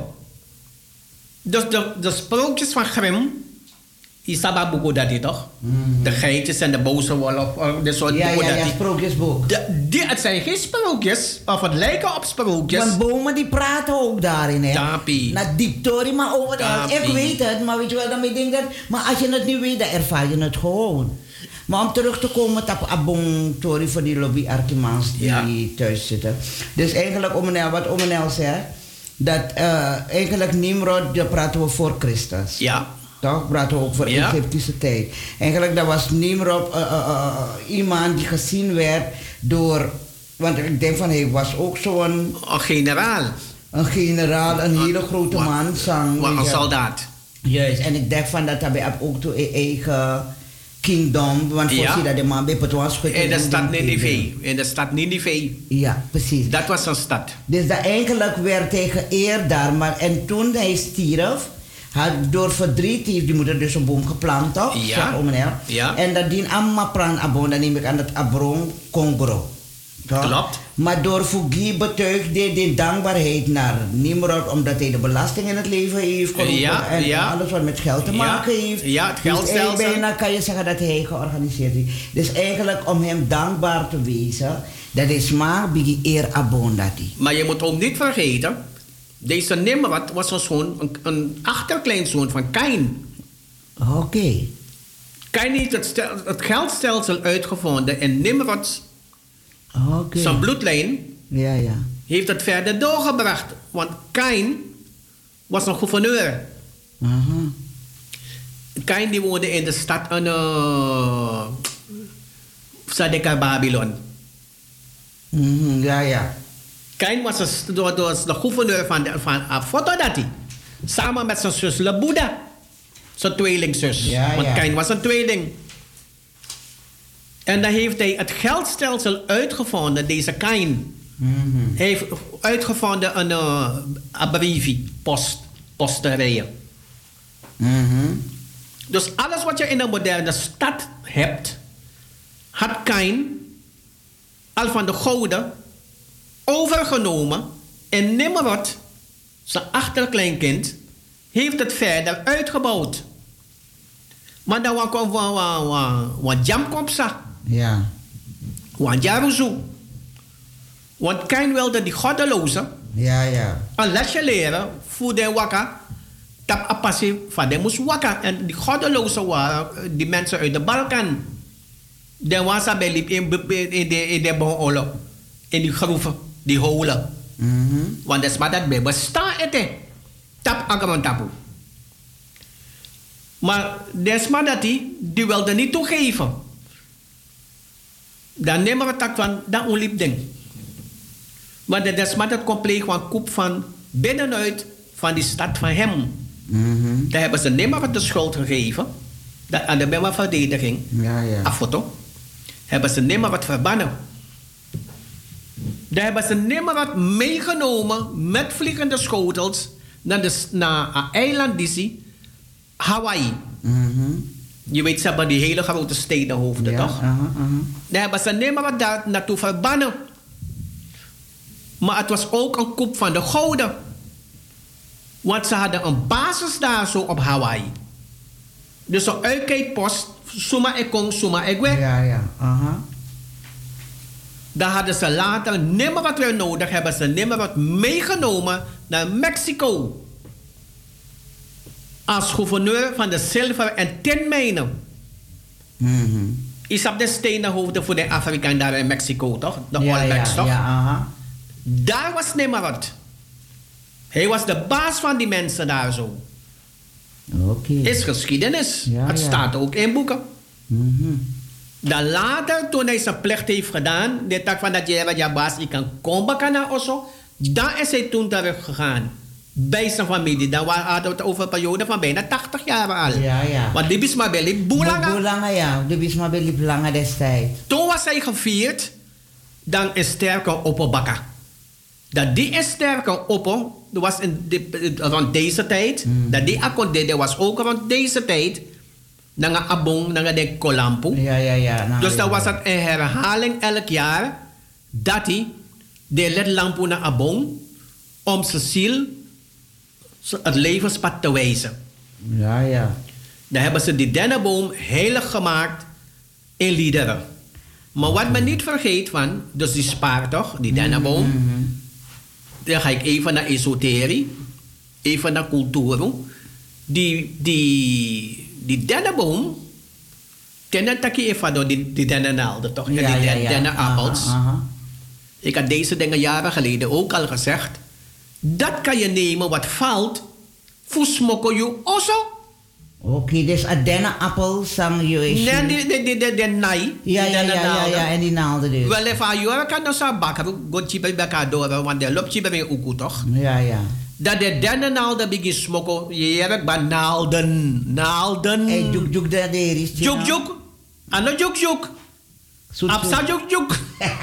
Dus de sprookjes van Grimm, Isababuko dat die toch? De geitjes en de boze wolf, de soort boeken dat die. Sprookjesboek. Het zijn geen sprookjes, of het lijken op sprookjes. Want bomen die praten ook daarin, hè? Tapi. Na dictorie, maar over ik weet het, maar weet je wel, dan denk ik dat. Maar als je het niet weet, dan ervaar je het gewoon. Maar om terug te komen op Abong Tori voor die lobby Arkimans die thuis zitten. Dus eigenlijk, wat Omenel zei, dat eigenlijk Nimrod, daar praten we voor Christus. Ja. Toch? Praten we ook voor Egyptische tijd. Eigenlijk, dat was Nimrod iemand die gezien werd door. Want ik denk van hij was ook zo'n. Een generaal. Een generaal, een hele grote man. Een soldaat. Juist, en ik denk van dat hij ook toe eigen kingdom. Want voorzien dat de man bij het was. In de stad Nineveh. In de stad Nineveh. Ja, precies. Dat was een stad. Dus dat eigenlijk werd hij geëerd daar. Maar en toen hij stierf. Door verdriet heeft die moeder dus een boom geplant, toch? Ja. En dat dien amma pran abon, dan neem ik aan het abron Congro. Klopt. Maar door Fugi betuigde de dankbaarheid naar Nimrod, omdat hij de belasting in het leven heeft geroepen en alles wat met geld te maken heeft. Ja, het geldstelsel. Dus bijna kan je zeggen dat hij georganiseerd heeft. Dus eigenlijk om hem dankbaar te wezen, dat is maar bigi eer abon dat hij. Maar je moet ook niet vergeten. Deze Nimrod was een achterkleinzoon van Kain. Oké. Kain heeft het geldstelsel uitgevonden en Nimrod, zijn bloedlijn, heeft het verder doorgebracht. Want Kain was een gouverneur. Kain die woonde in de stad Sadeka Babylon. Kain was de gouverneur van Fotodati. Samen met zijn zus Labuda. Zijn tweelingzus. Want Kain was een tweeling. En dan heeft hij het geldstelsel uitgevonden, deze Kain. Hij heeft uitgevonden een abrivie, posterijen. Dus alles wat je in een moderne stad hebt, had Kain al van de goden overgenomen en Nimrod, zijn achterkleinkind, heeft het verder uitgebouwd. Maar dan kwam wat jam kopsa. Ja. Want Jaruzu. Want Kain wilde die goddeloze Ja. een lesje leren voor de wakka. Dat apassie van de moest wakka. En die goddeloze waren die mensen uit de Balkan. De wasa liep in de boholen. In die groeven, die holen. Want dat is maar dat bij bestaan eten. Tap agaman tapu. Maar desma dat die wilde niet toegeven. Dan nemen we het van dat onliep ding. Maar de desma dat compleet van koep van binnenuit van die stad van hem. Daar hebben ze niet maar de schuld gegeven. Dat aan de Bema verdediging. Ja. Een foto. Hebben ze niet maar wat verbannen. Daar hebben ze niet maar wat meegenomen met vliegende schotels naar een eiland die Hawaii. Je weet, ze hebben die hele grote stedenhoofden, toch? Daar hebben ze niet maar wat daar naartoe verbannen. Maar het was ook een koep van de goden. Want ze hadden een basis daar zo op Hawaii. Dus een uitkijkpost, suma ik kom, suma ik weg. Ja. Dan hadden ze later nimmer wat weer nodig, hebben ze nimmer wat meegenomen naar Mexico. Als gouverneur van de zilver- en tinmijnen. Is op de stenenhoofden voor de Afrikaan daar in Mexico, toch? De Olmecs, toch? Daar was nimmer wat. Hij was de baas van die mensen daar zo. Is geschiedenis. Het staat ook in boeken. Dan later, toen hij zijn plicht heeft gedaan, de tak van dat je baas, ik kan komen naar Osso, dan is hij toen teruggegaan. Bij zijn familie. Dan hadden we het over een periode van bijna 80 jaar al. Ja. Want die Bismabel liep boelanga. Boelanga, ja. De Bismabel liep langer destijds. Toen was hij gevierd, dan is sterke opperbakka. Dat die is sterke opper, dat was rond deze tijd. Dat die akkoordede was ook rond deze tijd. Dan een abong, dan een kolampu. Ja. Dus dat was het een herhaling elk jaar. Dat hij de ledlampu naar abong om zijn ziel het levenspad te wijzen. Ja. Dan hebben ze die dennenboom heilig gemaakt in liederen. Maar wat men niet vergeet van, dus die spaar toch, die dennenboom. Dan ga ik even naar esoterie, even naar cultuur. Die dennenboom, kennen dat je even door die dennennaalden toch? Die dennenappels. Ik had deze dingen jaren geleden ook al gezegd. Dat kan je nemen wat valt, voor smokken je osso. Oké, dus een dennenappel sang je is. Nee, de naai. Ja, en die naalden dus. Wel even, je kan nog zo bakken, goed je bij elkaar door, want de loopt je bij je ook toch? Ja. Dat de dennennaalden begin smokken, je hebt bij naalden. Hey, juk daar is. Juk. Ano juk. Apsa juk.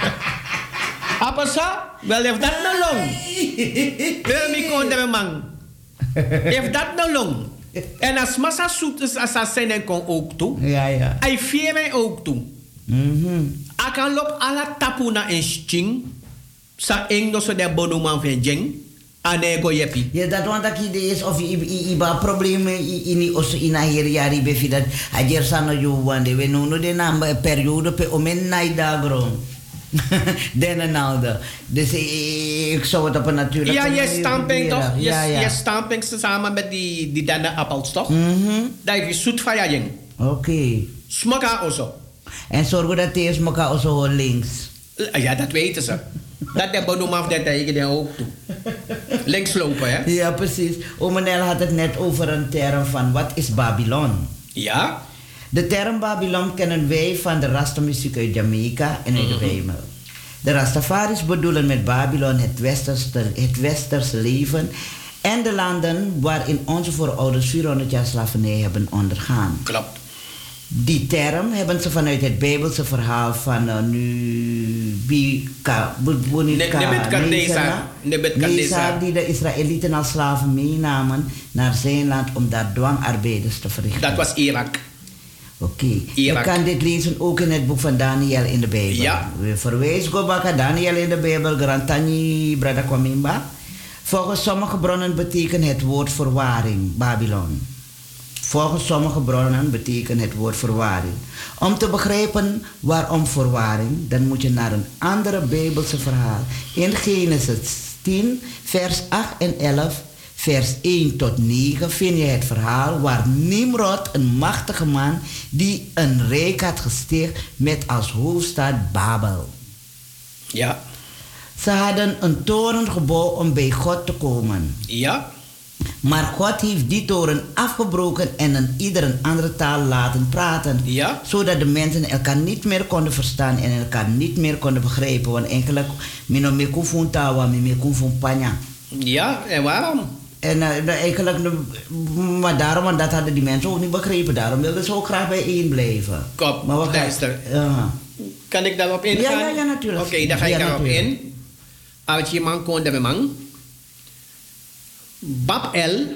Apasa, wel heeft dat nou long. Wil me kon man. Heeft dat nou long. En als massa zoet is, als dat zijn en kon ook toe. Ja. Hij vier mij ook toe. Ik kan loop alla tapu na en sting. Sa eng so de bonuman van jeng. Anego jepi. Ja, dat want dat idee is of iba problemen in hier jari bevi dat ajer sana jo wande we no de naam periode pe omen naida bron. Dennennaalden. Dus ik zou het op een natuurlijke manier... Ja, je stamping toch? Je stamping samen met die dennenappels toch? Dat je zoet van je jeng. Oké. Smoka also. En zorgen dat hij smoka also links. Ja, dat weten ze. Dat de benoem af dat tegen ook toe. Links lopen, hè? Ja, precies. Omenel had het net over een term van wat is Babylon? Ja. De term Babylon kennen wij van de Rasta-muziek uit Jamaica en uit de Bijbel. De Rastafaris bedoelen met Babylon het westerse leven en de landen waarin onze voorouders 400 jaar slavernij hebben ondergaan. Klopt. Die term hebben ze vanuit het Bijbelse verhaal van Nebukadnezar, die de Israëlieten als slaven meenamen naar zijn land om daar dwangarbeiders te verrichten. Dat was Irak. Oké. Je kan dit lezen ook in het boek van Daniel in de Bijbel. Ja. We verwijzen Gobaka Daniel in de Bijbel, Grantani, Brada Kwamimba. Volgens sommige bronnen betekent het woord verwaring, Babylon. Volgens sommige bronnen betekent het woord verwaring. Om te begrijpen waarom verwaring, dan moet je naar een andere Bijbelse verhaal. In Genesis 10, vers 8 en 11, vers 1 tot 9 vind je het verhaal waar Nimrod, een machtige man, die een rijk had gesticht met als hoofdstad Babel. Ja. Ze hadden een toren gebouwd om bij God te komen. Ja. Maar God heeft die toren afgebroken en in ieder andere taal laten praten. Ja. Zodat de mensen elkaar niet meer konden verstaan en elkaar niet meer konden begrijpen. Want eigenlijk, Ja, en waarom? En maar daarom, want dat hadden die mensen ook niet begrepen. Daarom wilden ze ook graag bijeen blijven. Kop, maar luister. Kan ik daarop ingaan? Ja, natuurlijk. Oké, dan ga ik daarop in. Als je man kon de man. Babel.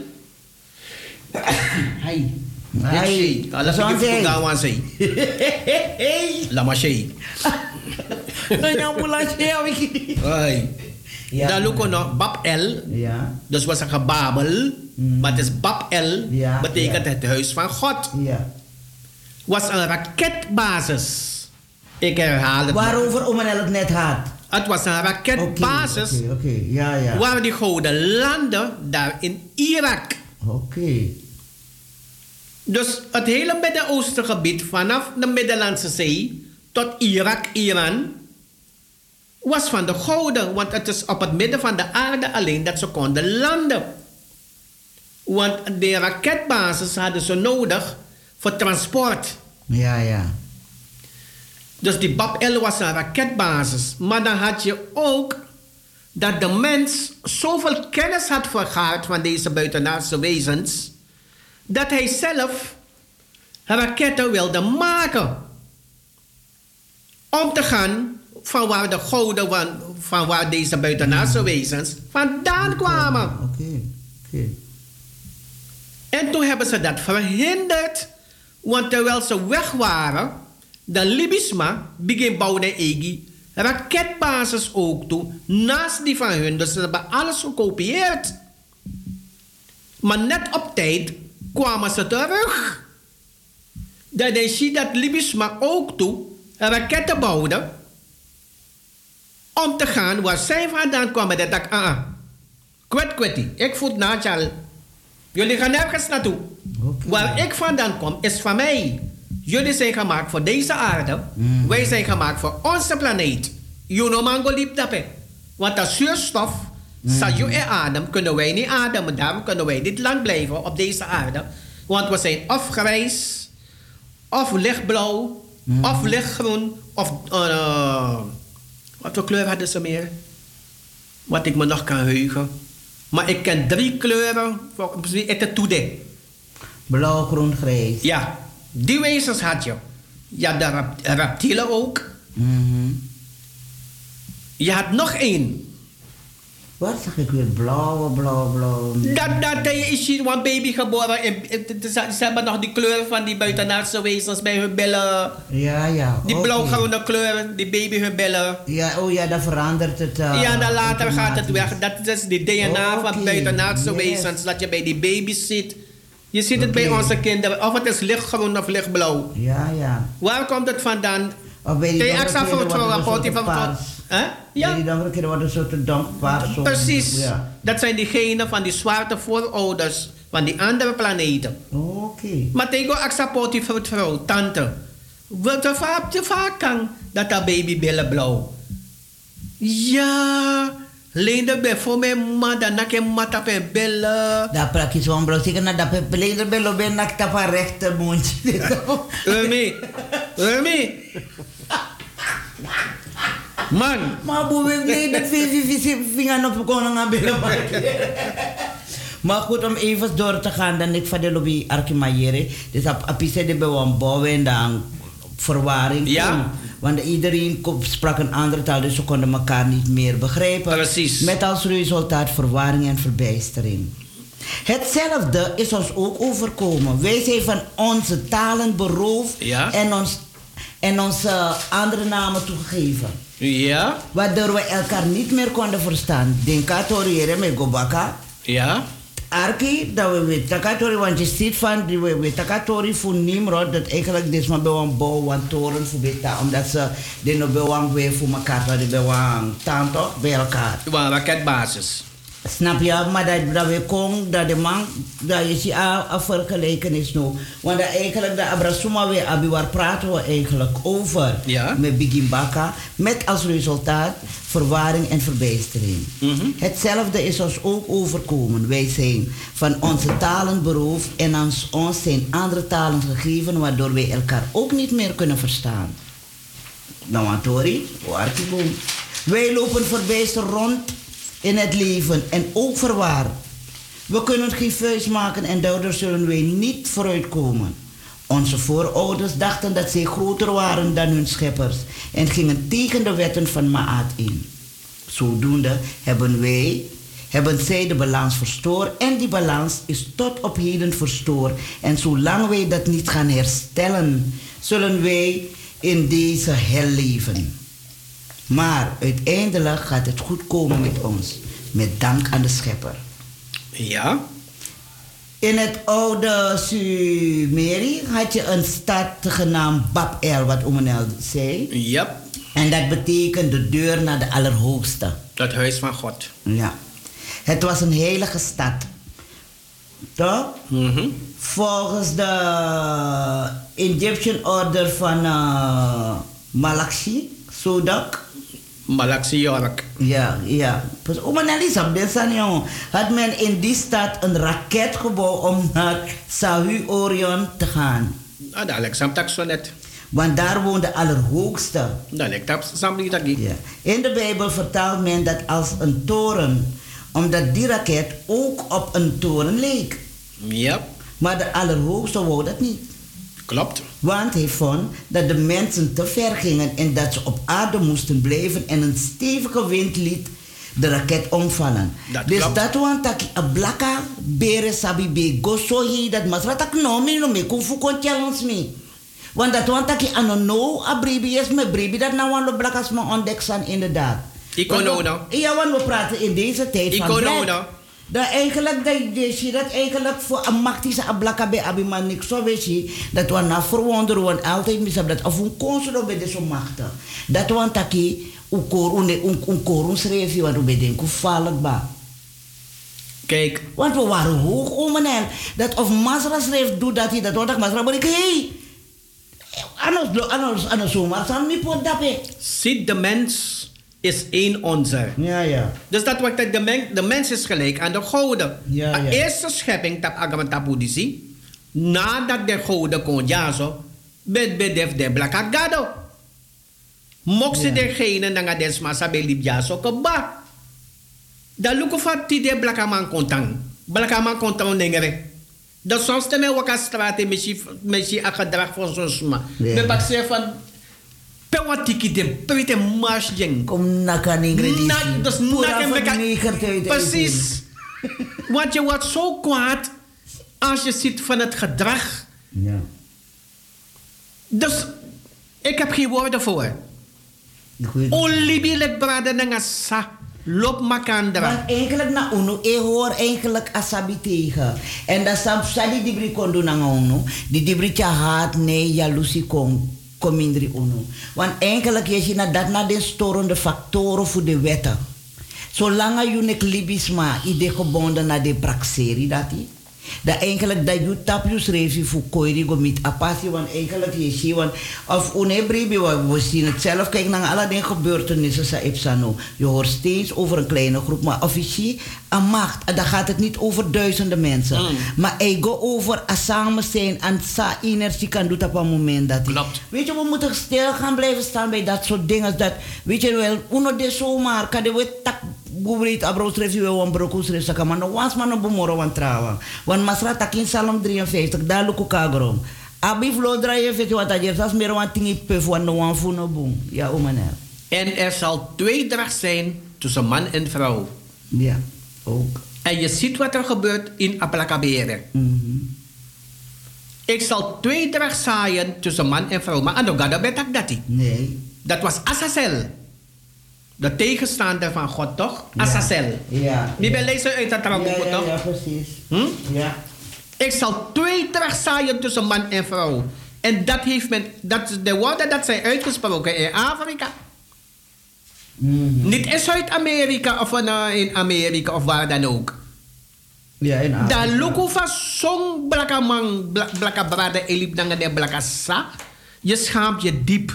Hai. Hai. Alas ik je gawan say. Lama shay. Kanya mula siya wiki. Hai. Dan ko no Babel. Ja. Dus was een Babel, maar het is Babel. Betekent het huis van God. Ja. Was een raketbasis. Ik herhaal het. Waarover Omanel het net had. Het was een raketbasis. Oké. Ja. Waar die gouden landen daar in Irak. Oké. Dus het hele Midden-Oosten gebied vanaf de Middellandse Zee tot Irak, Iran, was van de gouden. Want het is op het midden van de aarde alleen dat ze konden landen. Want de raketbasis hadden ze nodig voor transport. Ja. Dus die Babel was een raketbasis. Maar dan had je ook dat de mens zoveel kennis had vergaard van deze buitenaardse wezens, dat hij zelf raketten wilde maken. Om te gaan van waar de goden, van waar deze buitenaardse wezens vandaan kwamen. Oké. En toen hebben ze dat verhinderd. Want terwijl ze weg waren, de Libisma begin bouwde Egi raketbasis ook toe, naast die van hun. Dus ze hebben alles gekopieerd. Maar net op tijd kwamen ze terug. Dat je ziet dat Libisma ook toe raketten bouwde om te gaan waar zij vandaan kwamen. Dat dacht kwettie, ik voet naast jullie gaan nergens naartoe. Okay. Waar ik vandaan kom is van mij. Jullie zijn gemaakt voor deze aarde. Wij zijn gemaakt voor onze planeet. Mango liep daarbij. Want dat zuurstof, sayo en adem, kunnen wij niet ademen. Daarom kunnen wij niet lang blijven op deze aarde. Want we zijn of grijs, of lichtblauw, of lichtgroen, of wat voor kleur hadden ze meer? Wat ik me nog kan heugen. Maar ik ken 3 kleuren. Het is toede. Blauw, groen, grijs. Ja, die wezens had je. Ja, de reptielen ook. Je had nog 1. Wat zag ik weer? Blauw. Dat is hier een baby geboren. Ze hebben nog die kleur van die buitenaardse wezens bij hun billen. Ja. Die blauw-groene kleur, die baby hun billen. Ja, dat verandert het. Ja, dan later gaat het weg. Dat is die DNA van buitenaardse wezens. Dat je bij die baby's ziet. Je ziet het bij onze kinderen. Of het is lichtgroen of lichtblauw. Ja. Waar komt het vandaan? Of bij die rapport van... Ja. Die dan keer worden een soort donkerpaars. Precies. Ja. Dat zijn diegenen van die zwarte voorouders van die andere planeten. Oké. Maar tegen accepteren voor het vrouw, tante. Wat te vaak kan dat baby billen blauw. Ja. Leende be voor mij maar dan nak je mata pe bellen. Dat praktisch van blauw. Zeker na dat pe leende bello ben nak tapa rechter mondje. Remy. Man. Maar boe, nee, dat vinger op koning aan billen. Maar goed, om even door te gaan, dan ik van de lobby Arkimayere. Dus op apise de bewan bouwen en dan verwarring. Ja. Want iedereen sprak een andere taal, dus ze konden elkaar niet meer begrijpen. Precies. Met als resultaat verwarring en verbijstering. Hetzelfde is ons ook overkomen. Wij zijn van onze talen beroofd en onze andere namen toegegeven. Ja. Waardoor we elkaar niet meer konden verstaan. Denka toriere met gobaka. Ja. Arki, dat we weten takatori, want je ziet van, we weten takatori voor Nimrod, dat eigenlijk dit maar bij een bouw, een toren voor beta, omdat ze de no bij een weer voor elkaar, dat bij een taan toch, bij elkaar. Een raketbasis. Snap je? Maar dat we komen, dat de man, dat je ziet een vergelijkenis nu. Want dat eigenlijk, dat Abrasuma weer, Abi, waar praten we eigenlijk over? Ja. Met Bigimbaka, met als resultaat verwarring en verbijstering. Hetzelfde is ons ook overkomen. Wij zijn van onze talen beroofd en aan ons zijn andere talen gegeven, waardoor wij elkaar ook niet meer kunnen verstaan. Nou, Tori, wij lopen verbijsterd rond in het leven en ook verwaard. We kunnen geen vuist maken en daardoor zullen wij niet vooruitkomen. Onze voorouders dachten dat zij groter waren dan hun scheppers en gingen tegen de wetten van Ma'at in. Zodoende hebben zij de balans verstoord en die balans is tot op heden verstoord. En zolang wij dat niet gaan herstellen, zullen wij in deze hel leven. Maar uiteindelijk gaat het goed komen met ons. Met dank aan de schepper. Ja. In het oude Sumeri had je een stad genaamd Bab-El, wat Omenel zei. Ja. En dat betekent de deur naar de Allerhoogste. Het huis van God. Ja. Het was een heilige stad. Toch? Volgens de Egyptian order van Malachi, Sodak. Malachi York. Ja. Dus had men in die stad een raket gebouwd om naar Sahu Orion te gaan. Ah, dat lijkt zo zo net. Want daar woonde de Allerhoogste. Dat lijkt zo niet dat. Ja. In de Bijbel vertaalt men dat als een toren, omdat die raket ook op een toren leek. Ja. Maar de Allerhoogste wou dat niet. Klopt. Want hij vond dat de mensen te ver gingen en dat ze op aarde moesten blijven en een stevige wind liet de raket omvallen. Dus dat want dat een blakka bere sabi be go so hi dat masratak no me kufu kon challenge me. Want dat want dat aan no abribi is me bribi dat nou want de blakkas me ontdekt zijn inderdaad. Ik kon nou. Ja, want we praten in deze tijd van black. Dat eigenlijk, dat eigenlijk voor een machtige ablaka bij Abiman niks zo weet je, dat we na verwonderen, want altijd misap dat of een consul bij deze machtig. Dat we taki, een korun schreef je, wat we bedenken, hoe vallen ba. Kijk. Want we waren hoog om en dat of Masra schreef, doe dat hij, dat want Masra ben ik, hey, anders zomaar, dan niet voor dat he. Ziet de mens is één onze. Ja. Dus dat wordt de mens is gelijk aan de goden. Ja. De eerste schepping tap agamantabudisi. Nadat de goden kon jazo, bedef de blakagado. Moxe degene nanga desma sabe lip jazo keba. Da luko fati de blakaman kontang. Blakaman kontang nengere. Dat soms te me waka strate meshi a gedrag van zo'n sma. Me bakse van pewatiki de pewite mars jeng. Kom nakan ingrediënten. Dus nakan precies. Want je wordt zo kwaad als je ziet van het gedrag. Ja. Dus ik heb geen woorden voor. Olibielijk braden na sa. Loop makandra. Want eigenlijk na uno, ik hoor eigenlijk asabi tegen. En dat sadi dibri kon doen aan uno. Die dibri haat, nee, jaloezie kom indri uno. Want eigenlijk je ziet dat na de storende factoren voor de wetten. Zolang je nek libisma ide gebonden naar de praxeri dat die. Dat eigenlijk dat je tapjes schreef voor koiri go met apasi, want eigenlijk je ziet, want of unebribi, we zien het zelf, kijk naar alle die gebeurtenissen sa ipsano. Je hoort steeds over een kleine groep, maar officieel aan macht, en dan gaat het niet over duizenden mensen. Maar ego over a samen zijn en sa energie kan doen op een moment dat. Klopt. Weet je, we moeten stil gaan blijven staan bij dat soort dingen. Dat, weet je wel, uno de zomaar, kan de we tak Bubrit abro schreef je wel een broek schreef ze maar no was man op bemoro wan trawa. Want masra takin Salom 53 daar luku kagrom. Abi vlo draai je wat dat je dat meer wan tingi puf wan no wan fu no boom. Ja omanel. En er zal tweedracht zijn tussen man en vrouw. Ja, ook. En je ziet wat er gebeurt in Aplakabere. Ik zal tweedracht zaaien tussen man en vrouw. Maar Andogada betak dat niet. Nee. Dat was Azazel. De tegenstander van God, toch? Ja. Azazel. Ja. Die ben lezen uit dat trouwboek, toch? Ja, precies. Ja. Ik zal tweedracht zaaien tussen man en vrouw. En dat heeft men... de woorden dat zijn uitgesproken in Afrika. Niet in Zuid-Amerika of in Amerika of waar dan ook. Ja, in Afrika. Da luku van zo'n blakkamang, blakkabrade elip nangen de blakkasa. Je schaamt je diep.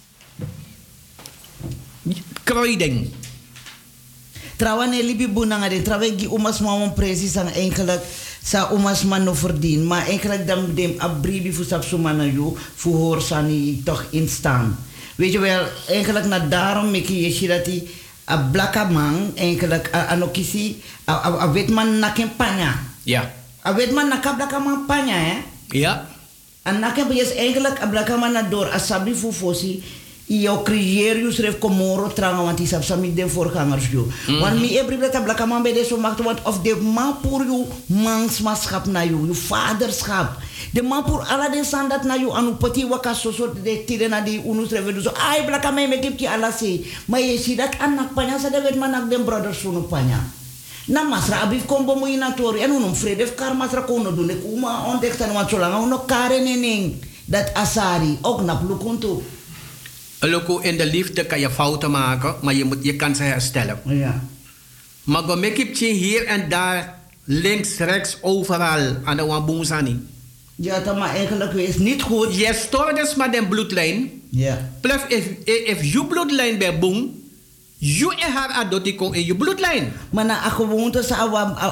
Kruiding. Trouwen libi bunanga de trouwen gi umas mamon precies aan eigenlijk sa umas man no verdien, maar eigenlijk dan dem abribi fu sap sumana yu fu hoor sani toch instaan. Weet je wel, eigenlijk na daarom meki je shirati a blaka man eigenlijk anokisi a wetman na kempanya. Ja. A wetman na blaka man panya hè. Ja. En na kempanya eigenlijk a blaka man na door asabri fu fosi. Io creëer je schreef komoro tranga want isap sami de voorgangers jo. Want mi ebri blata blaka man bij deze macht want of de man pour you mansmaschap na you, je vaderschap. De man pour ala de sandat na you anu poti waka soso de tire na di unu schreef dus ai blaka man me kipki ala se. Maar je ziet dat anak panya sa de wet man ak den brothers sunu panya. Na masra abif kombo mo inatori en unum frede kar masra kono dune kuma ondek tan wat solanga uno kare neneng dat asari ook na plukuntu. Loko, in de liefde kan je fouten maken, maar je kan ze herstellen. Ja. Maar go make it hier en daar, links, rechts, overal, aan de wamboenzani. Ja, dat maar eigenlijk is niet goed. Je stoort dus met de bloedlijn. Ja. Plus, if je bloedlijn bij boem, je en haar adotiko in je bloedlijn. Maar na a gewoonte sa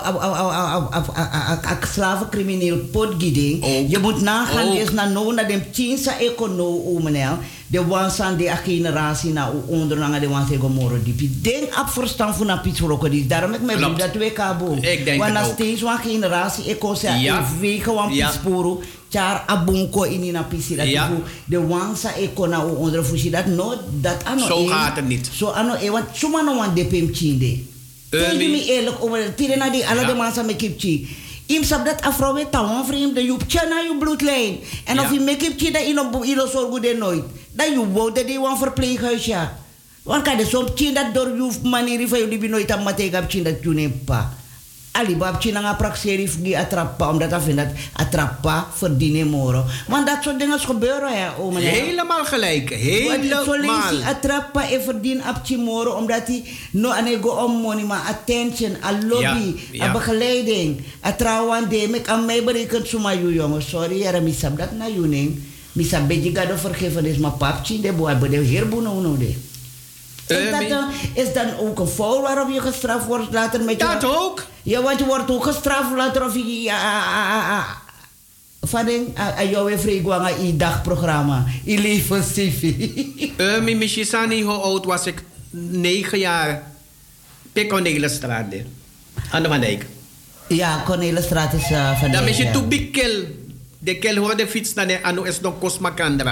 a slavencrimineel potgiding. Je moet nagaan, is na no na dem chinsa econo omenel. De wansan de a generatie na onderlange de wanse gomoro dipi. Denk ab verstand van een pitsrokken die. Daarom ik me dat twee kabo. Ik denk want het na ook. steeds van generatie eco sa wegen van pitsporo. Char abunko in na pisi dat de wansa eco na onder fusi dat no dat ano. Zo gaat het niet. Zo ano want suma no wan depem chinde. Tegen me eerlijk over tire na die alle de mansa me kipchi. Im sab dat afrowe tawon vreemd de jup chana je bloedlijn. En of je me kipchi dat ilo zorgu de nooit. Dat je wou dat die wan verpleeghuis ja. Want kan de som chin dat door je manier van je die nooit aan matega chin dat je neemt pa. Alibab chin nga praxerif die attrappa omdat hij vindt dat attrappa verdienen moro. Want dat soort dingen gebeuren ja, oom en helemaal gelijk, helemaal. Zo lees attrappa en verdien apchi moro omdat hij no anego om money maar attention, a lobby, a begeleiding, a trouwan de mek aan mij berekent suma you jongens. Sorry, ja, misab dat na you ning. Misab beji gado vergevenis maar papchi de boy bede herbono no de. Is dan ook een fout waarop je gestraft wordt later met je... Dat ook? Ja, want je wordt ook gestraft later of je... Vading, jou weer vreemd in dagprogramma. In leven CV. Mishisani, hoe oud was ik? 9 jaar. Bij Cornelisstraat. Aan de Van Dijk. Ja, Cornelisstraat is van dan is je toe bikkel. De kel hoorde fiets naar de anu is nog kosmakandra.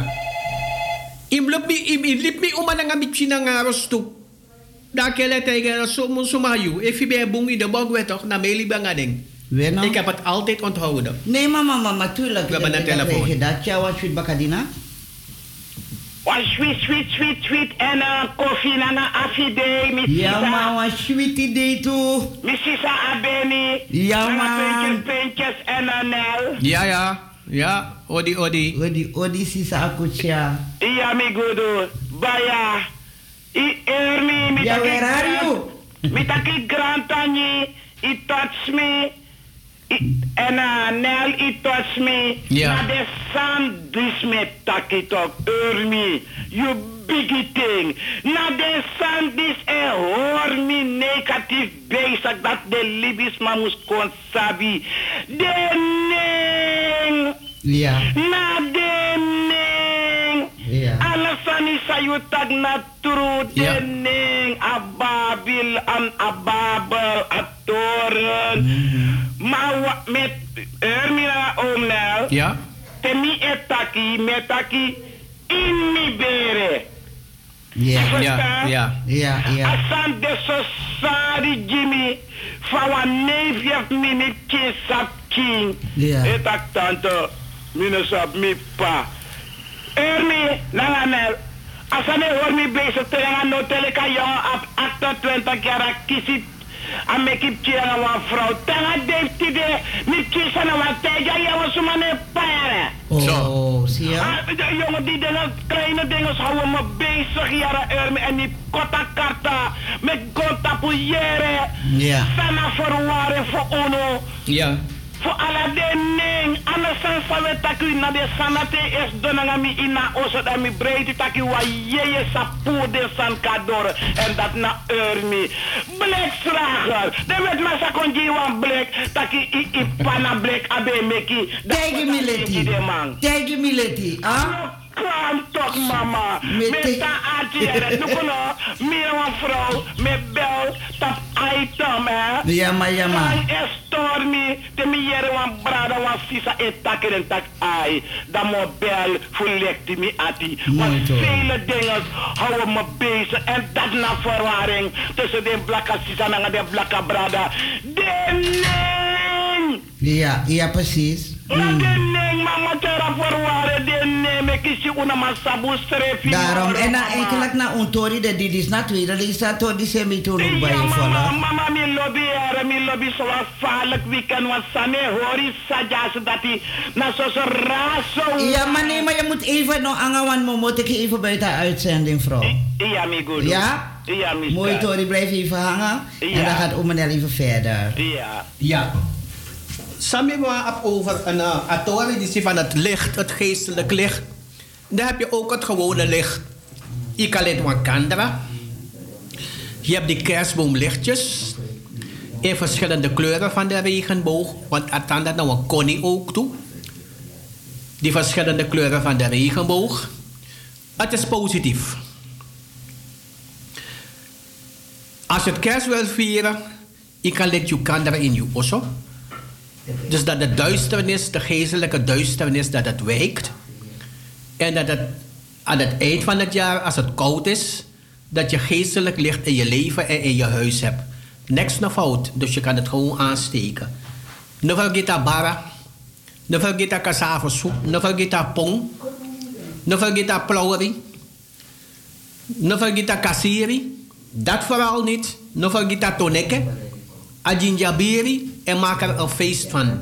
Imlip mi umanang amitsi ng rosto. Dakele tegen sumayu. If je bij bungi de bog weet toch na meli bangading. Ik heb het altijd onthouden. Nee, mama, tuurlijk. We hebben een telefoon. Dat ja, wat sweet bakadina? Wat sweet en koffie na afide. Ja, maar wat sweet idee toe. Missisa Abeni. Ja, man. Peentjes en Nel. Ja, odi sisa akucha. Ja, mi gudu. Baya. Ermi, ja, where are you? Mitaki grantani. It touch me. En Nel, it touch me. Ja. Na de sun dis me taki talk. Ermi, you biggie thing. Na de sun dis hoor me negatief bezig dat de Libis ma moest kon sabi. De ning. Ja. Na de ning. Ja. Alles van is sayutag na turu dening ababil an ababel atoren ma met ermina omnel Ja. temi etaki metaki in mi bere. Ja. Asan de sosari Jimmy van een 9 minuutjes sap king. Etak tanto minusap mi pa. Ermi nanganel. Asan e hoor mi bezig te gaan no teleka jongen op 28 jaar kisit. En me kip tjera wan vrouw. Tanga deefti de mi kisa na wan teja jongen sumane pare. Oh, zie je? Jongen, die dingen, kleine dingen houden me bezig, jaren Ermi. En die kota karta, met kota pujere. Ja. Sana verwaren voor ono. Ja. Voor alle dingen. Anders zijn we taku na de sanate is donangami ina oso dat mi breed taki wa yeye sapu de san kador. En dat na Ermi. Black slager. De wet masa konji wan black. Taki i pana black abe meki. Tegi mileti. Ah? Kom toch mama. Met ta aartje. Nu kono. Meer een vrouw. Met bel. Tap item hè. Yama. Kan estormi. Te mi jere wan brada wan sisa e takeren tak ai. Da mo bel. Fulekti mi ati. Want vele dingen houden me bezig. En dat na verwarring. Tussen de blakka sisa en de blakka brada. Ja, precies. Daarom, en eigenlijk na ontori de didis na tweede lisa to di semi to nog bij je vallen. Mama mi lobby zo afvallig weekend was sane hori sajas dat hij na zo'n raso. Ja, maar nee, maar je moet even nog aangaan, moet ik even buiten uitzending, vrouw. Ja, mi goed. Ja? Ja, mi mooi tori, blijf even hangen. En dan gaat Omenel even verder. Ja. Sami we over een authority van het licht, het geestelijk licht. Dan heb je ook het gewone licht. Je kan het van kandra. Je hebt die kerstboomlichtjes. In verschillende kleuren van de regenboog. Want atanda nou een koning ook toe. Die verschillende kleuren van de regenboog. Het is positief. Als je het kerst wil vieren, je kan let je kandra in je osso. Dus dat de duisternis, de geestelijke duisternis, dat het wijkt. En dat het aan het eind van het jaar, als het koud is, dat je geestelijk licht in je leven en in je huis hebt. Niks naar fout, dus je kan het gewoon aansteken. Ne vergeta bara, ne vergeta cassave soep, ne vergeta pong, ne vergeta plauweri, ne vergeta kassiri. Dat vooral niet. Ne vergeta toneke, adjinjabiri. En maak er een feest van.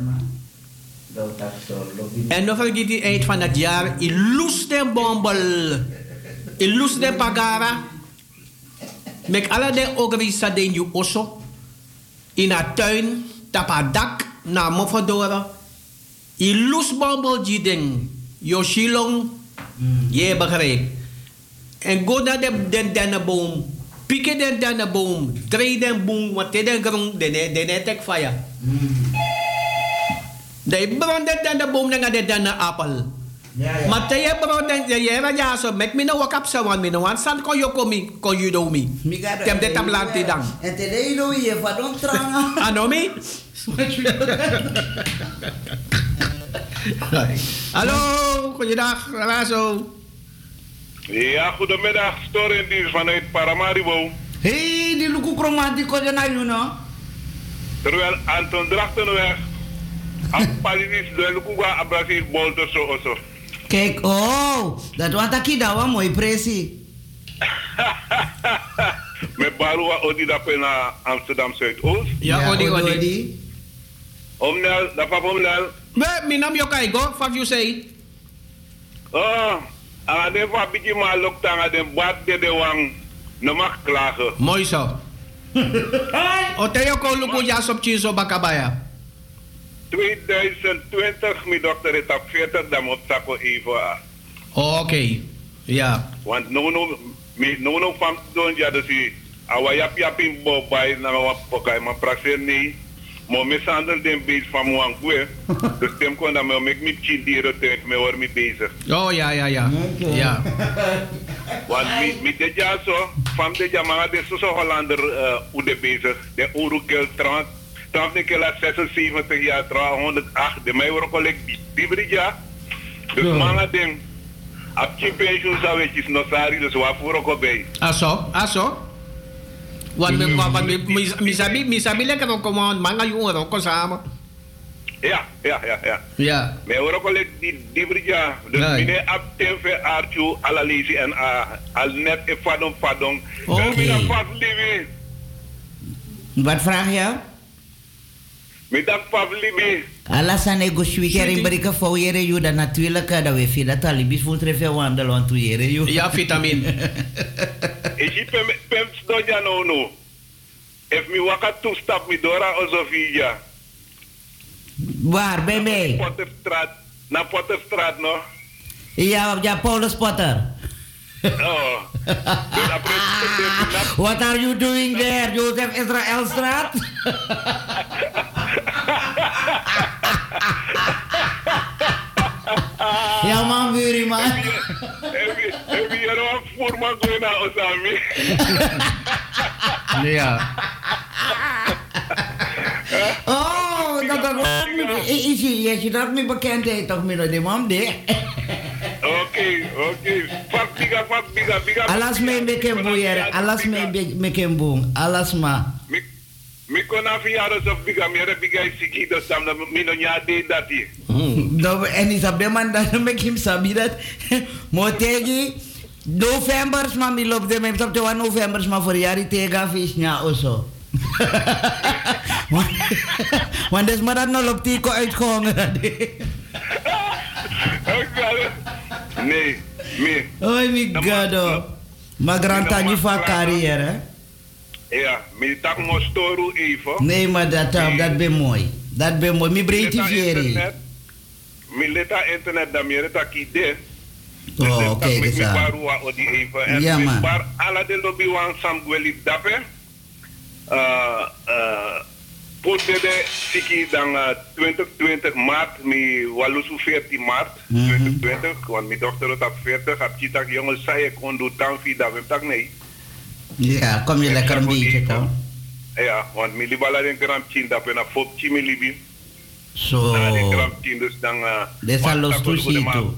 En dan vergeet je eind van het jaar. Ilus den bombel. Ilus den pagara. Met alle de ogrisa den je osso. In haar tuin. Tapa dak. Na mofadora. Ilus bombel jideng. Yoshilong. Je begrijpt. En go naar den dennenboom. Pikken den dennenboom, draai den boom, want den grond, den tek fire. De bron den dennenboom, dan de dennenappel. Maar te bron den, je raja zo, mek me no wakap sa wan, me no wan san kon you do me. Tem de tablanti dan. En te de do je van don tranga. Anomi? Hallo, goeiedag, Razo. Ja, goedemiddag, storendienst vanuit Paramaribo. Hey, die luku kromati ko na yun, no? Terwijl Anton Drachtenweg, Appalinis, de luku ga abrasief bolter zo oso. Kijk, oh, dat was taki dawa mooi presi. Met Barua Odi dat naar Amsterdam Zuidoost. Ja, Odi. Omnel, dat pap omnel. Mi nam yo kaigo, faf you say. Oh. En dan van beetje maar lukt aan de bad de wang no mag klagen. Mooi zo. Oteo ko luku jas op chiso bakabaya. 2020 mi dokter het op 40 dam op sako even. Oké. Ja. Want no van doen ja dus awa yap in bo bij na wa pokai ma praxer ni. Maar me sandel den bezig van Mwangue. Dus tem kon dat me met chinderen tijd me hoor me bezig. Oh, ja. Ja. Want met dit jaar zo, van dit jaar maar de zo Hollander hoe de bezig. De Urukel trans. Dan denk ik dat 76 jaar, 108. De mij wordt ook die brigja. Dus manga ding. Op je pensioen zou je iets nosari, dus waarvoor ook bij. Aso. Want mi sabi lekker ook gewoon manga jongen ook samen. Ja. Ja. Maar we ook die brigja. Dus meneer op TV Arthur Alalisi en al net een fadong. Oké. Wat vraag je? Middag Pavlibi. Alasan ego sweeker in berika voor jere you dan natuurlijk dat we vinden dat alibis voor treffen wandel want to jere you. Ja, vitamin. Is je pem stoja no. If me waka to stap me dora Osofia. Waar bij mij? Na Potterstraat no. Ja, Paulus Potter. Oh. What are you doing there, Joseph Israelstraat? Ja man, Buri man. Heb je er een voerman gewoon naar Osami? Ja. Oh, dat is je dat niet bekendheid toch met de man de. Oké. Pak biga. Alas me meken boeien, alas me meken boem, alas ma. Mi kon afjaardag of biga is ziek, dus dan min ja deed dat hier. Nou, en is op de man dat mek hem sabi dat. Motegi novembers maar mi loopt de mem op de 1 novembers maar voor jaren tegen visnya oso. Want des maar dat no loopt die ko uitgehongen. Nee. Oh my god. Maar grantanje van carrière. Ja, mi tak mo storu even. Nee, maar dat ben mooi. Dat ben mooi. Mi breedte vieri. Mi leta internet dat mi leta kide. Oh, oké, dus mi barua odi even. En ja, man. Bar ala de lobby wan sam gweli dape. Pote de siki dan 2020 maart, mi walusu 14 maart 2020, want mijn dochter is op 40, heb je dat jongen zei ik kon doen dan via dat we tak nee. Ja, kom je lekker een beetje toch? Ja, want mi liba la den gram chin dat we na fopchi mi libi. Zo. Na den gram chin dus dan desa los tusitu.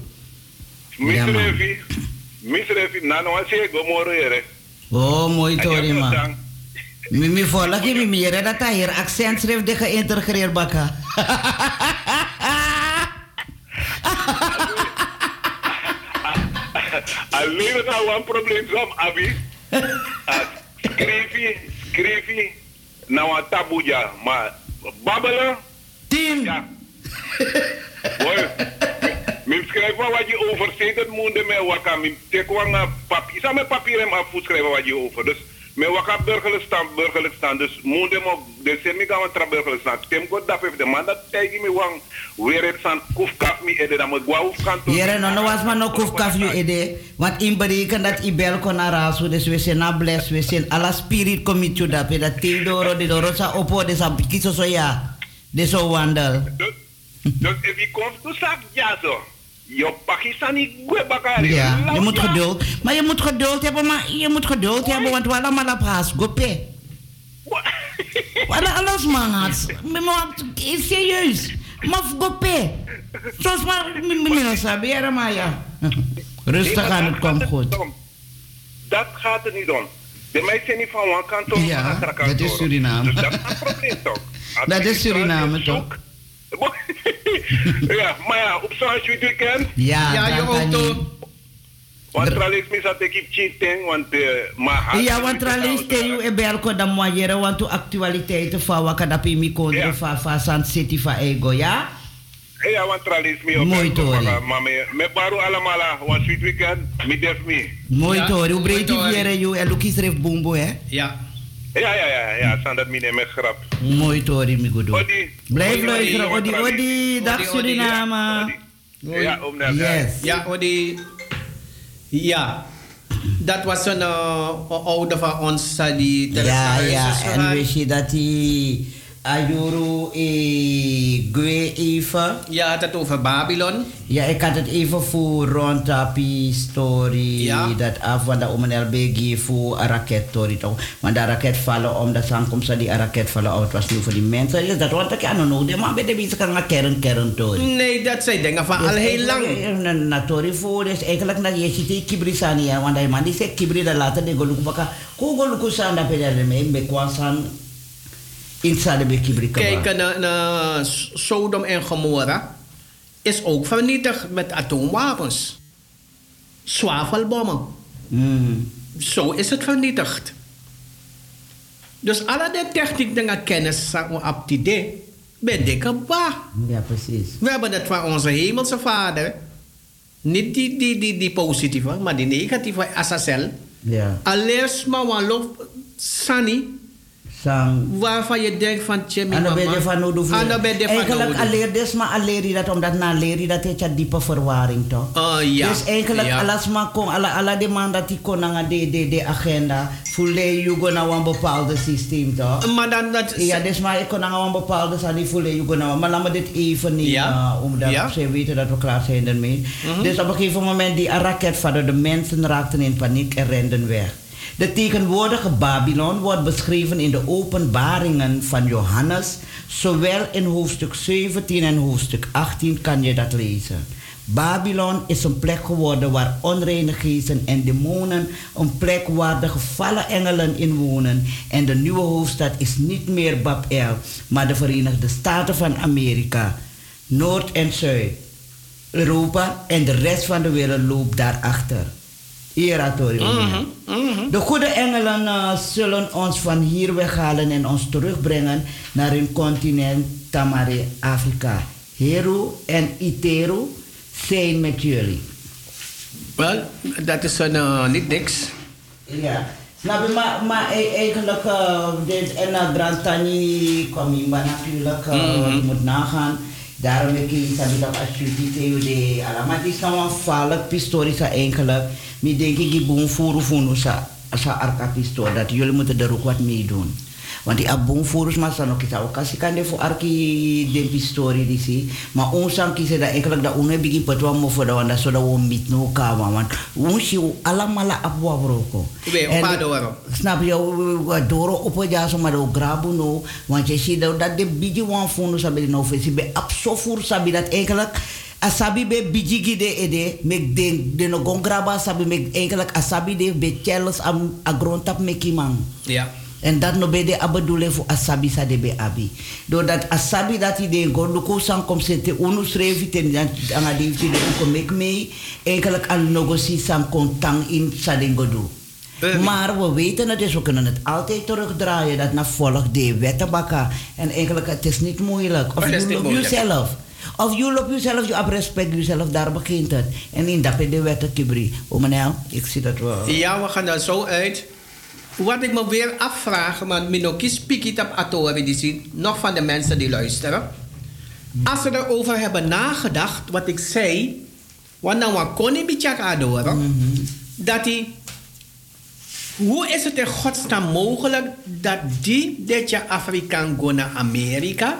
Misrefi na no ase go moro ere. Oh, mooi tori man. Mi vola ki mi yere dat hier accent schrijft de geïntegreerd bakka. Alleen dat nou een probleem is, Abi. Schreefie, nou een taboeja, maar babbelen. Tim. Ja. Mooi. Mijn schrijven wat je over zegt, dat moet me wakka. Mijn tekwan papier, samen papier en afvoer schrijven wat je over. Dus me wakka burgerlijk staan. Dus moet hem op de semiga van tra burgerlijk staan. Tem god dat heeft de man dat tegen me wang. Weer het staan koefkaf me ede, dan moet ik wel kanto. Jere, no was maar no koefkaf je ede. Want in bereken dat i bel kon araso, dus we zijn na bless, we zijn alla spirit commitju dat we dat teedoro, de rosa opo, de sa kiso so ja. De so wandel. Dus if je komt to sak ja zo. Je Pakistani gue bakari. Ja, je moet geduld. Maar je moet geduld hebben, want we allemaal op haast. Gope. Wat alles man had. Is serieus. Maar gope. Zoals maar, mijn saberen maar ja. Rustig aan, het komt goed. Dat gaat er niet om. De meiden zijn niet van one kant op. Ja, dat is Suriname. Dus dat is een probleem toch? Dat is Suriname toch? Ja, maar ja, op zo'n weekend. Ja, je ook toch. Want tralies mis dat ik cheating, want maar. Ja, want tralies te je ebelko dan moyere, want de actualiteiten van wakadapi mi kondre van San City van ego, ja? Ja, want tralies mi op. Mooi tori. Maar me baru allemaal, want sweet weekend, mi def mi. Mooi tori, hoe breed die vieren je en Lukis ref bumbo, hè? Ja. Ja, staan dat mine met grap. Mooi tori, mi goedo. Blijf luisteren, Odi, dag Suriname. Ja, yes. Ja, Odi. Ja. Dat was een oude van ons die ja, en we zien dat die Ayuru Gwe even. Je had het over Babylon. Ja, ik had het even voor rond die story. Ja. Dat af, want dat om een LBG voor een raket story toch. Want dat raket vallen om, dat samenkomst die raket vallen uit was nu voor die mensen. Is dat wat ik aan het doen? Maar bij de mensen kan een kern story. Nee, dat zijn dingen van al heel lang. Een natori voor, dus eigenlijk dat je ziet die kibri sani, want die man die zegt kibri dat later de goluku baka. Goluku san dat pe daar mee, bekwasan. Kijk, Sodom en Gomorra is ook vernietigd met atoomwapens. Zwavelbommen. Zo is het vernietigd. Dus alle de techniek dingen kennis op die day, ben dikke ba. Ja, precies. We hebben het van onze hemelse vader. Niet die positieve, maar die negatieve assasel. Ja. Alleers maar wat Sani. Waarvan je denkt van Jimmy mama. Eigenlijk alleen dat omdat na leren dat het diepe verwarring toch. Ja. Dus eigenlijk alles maar kon alla de man dat die kon aan de agenda volle je go naar een bepaalde systeem toch. Maar dan dat ja, dus maar ik kon aan een bepaalde sani volle je go naar maar laat me dit even niet omdat ze weten dat we klaar zijn ermee. Dus op een gegeven moment die raket vader de mensen raakten in paniek en renden weg. De tegenwoordige Babylon wordt beschreven in de openbaringen van Johannes. Zowel in hoofdstuk 17 en hoofdstuk 18 kan je dat lezen. Babylon is een plek geworden waar onreine geesten en demonen, een plek waar de gevallen engelen in wonen. En de nieuwe hoofdstad is niet meer Babel, maar de Verenigde Staten van Amerika. Noord en Zuid, Europa en de rest van de wereld loopt daarachter. De goede engelen zullen ons van hier weghalen en ons terugbrengen naar hun continent Tamare, Afrika. Heru en Iteru zijn met jullie. Wel, dat is niet niks. Ja. Snap je, maar eigenlijk, en Grantani kwam hier, maar natuurlijk, je moet nagaan. Daarom heb ik dat als je die allemaal is nou een valk pistool eigenlijk. Ik denk ik boom voeren sa arka pistool dat jullie moeten er ook wat mee doen. Want die boom voeren maar dan ook is ook als ik kan voor arki de pistool die zie. Maar ons aan kiezen dat eigenlijk dat ons begin patwa mo voor dat want zodat we met no kawa want ons je allemaal abwa broko. Snap je doro op ja zo maar ook grabu no want je ziet dat de bigi wan fono sabi no fesi be absofor sabi dat eigenlijk asabi be bijigi de ede mek de no gongraba sabi mek eigenlijk asabi de be chelos am agrontap mekimang. Ja. En dat no be de abadule voor asabi sa de be abi. Doordat asabi dat die gorduko san kom sete unu schreef ten anga die de kom mek mee eigenlijk al negotie san kontang in sa de godu. Maar we weten het dus, we kunnen het altijd terugdraaien dat naar volg de wettenbakken. En eigenlijk het is niet moeilijk. Of je loopt jezelf. Of je loopt jezelf, je hebt respect jezelf, daar begint het. En in dat de wetten kibri. Meneer, ik zie dat wel. Ja, we gaan er zo uit. Wat ik me weer afvraag, maar Minoki spiekit op Atori, die zien nog van de mensen die luisteren. Als ze erover hebben nagedacht, wat ik zei, want dan wat kon ik beetje adoren, dat die. Hoe is het in godsnaam mogelijk dat dit jaar Afrikaan gaan naar Amerika?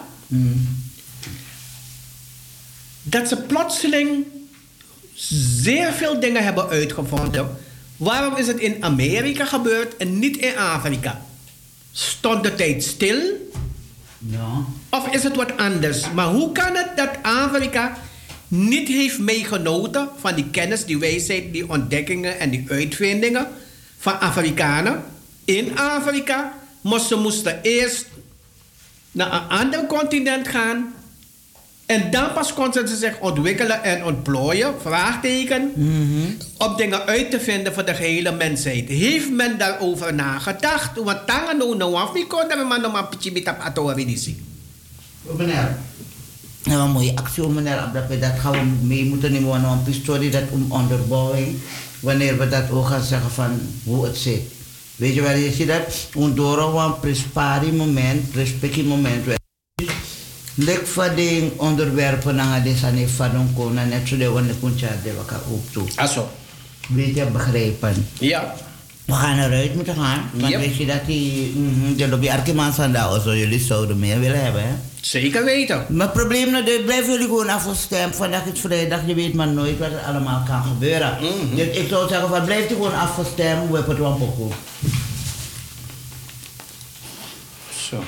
Dat ze plotseling zeer veel dingen hebben uitgevonden. Waarom is het in Amerika gebeurd en niet in Afrika? Stond de tijd stil? Ja. Of is het wat anders? Maar hoe kan het dat Afrika niet heeft meegenoten van die kennis, die wijsheid, die ontdekkingen en die uitvindingen van Afrikanen in Afrika? Maar ze moesten eerst naar een ander continent gaan. En dan pas konden ze zich ontwikkelen en ontplooien, vraagteken, om dingen uit te vinden voor de gehele mensheid. Heeft men daarover nagedacht? Want tangen no Afrika, dan man nog een beetje met op atori. Meneer, een mooie actie, meneer, dat gaan we mee moeten nemen, want een pistool dat onderbouwing, wanneer we dat ook gaan zeggen van hoe het zit. Weet je waar je ziet dat? Door een prespari moment, respectie moment. Lek van de onderwerpen aan de sane van een kona net zo de wanneer kunja de elkaar ook toe. Aso. Weet je begrijpen? Ja. We gaan eruit moeten gaan. Want weet je dat de lobby Arkiman Sanda of zo jullie zouden meer willen hebben, hè? Zeker weten. Maar het probleem is, blijven jullie gewoon afgestemd. Vandaag is vrijdag, je weet maar nooit wat er allemaal kan gebeuren. Dus ik zou zeggen, van, blijf gewoon afgestemd, we hebben het wel goed. Zo.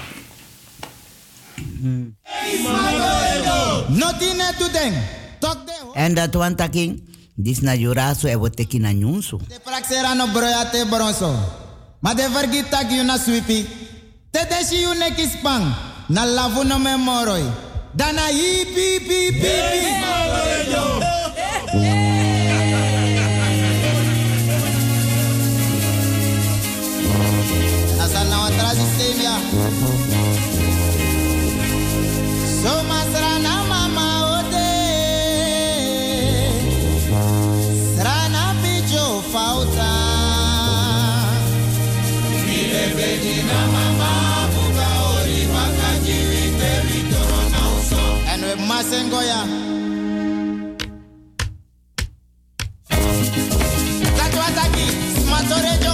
En dat want taking, dis na juraso e wat teki na nyunsu. De praxera no broyate bronso. Maar de vergit tak you na sweepy. Te deshi you neki spang. Na lavu no memoroi. Dana hipi pipi. Asa na watrazi semia. So masra na mama ode. Srana picho fauta. Mile bedina mama buga ori makajiwi teritoro na uso. En we masengoya. Tatwataki, smatore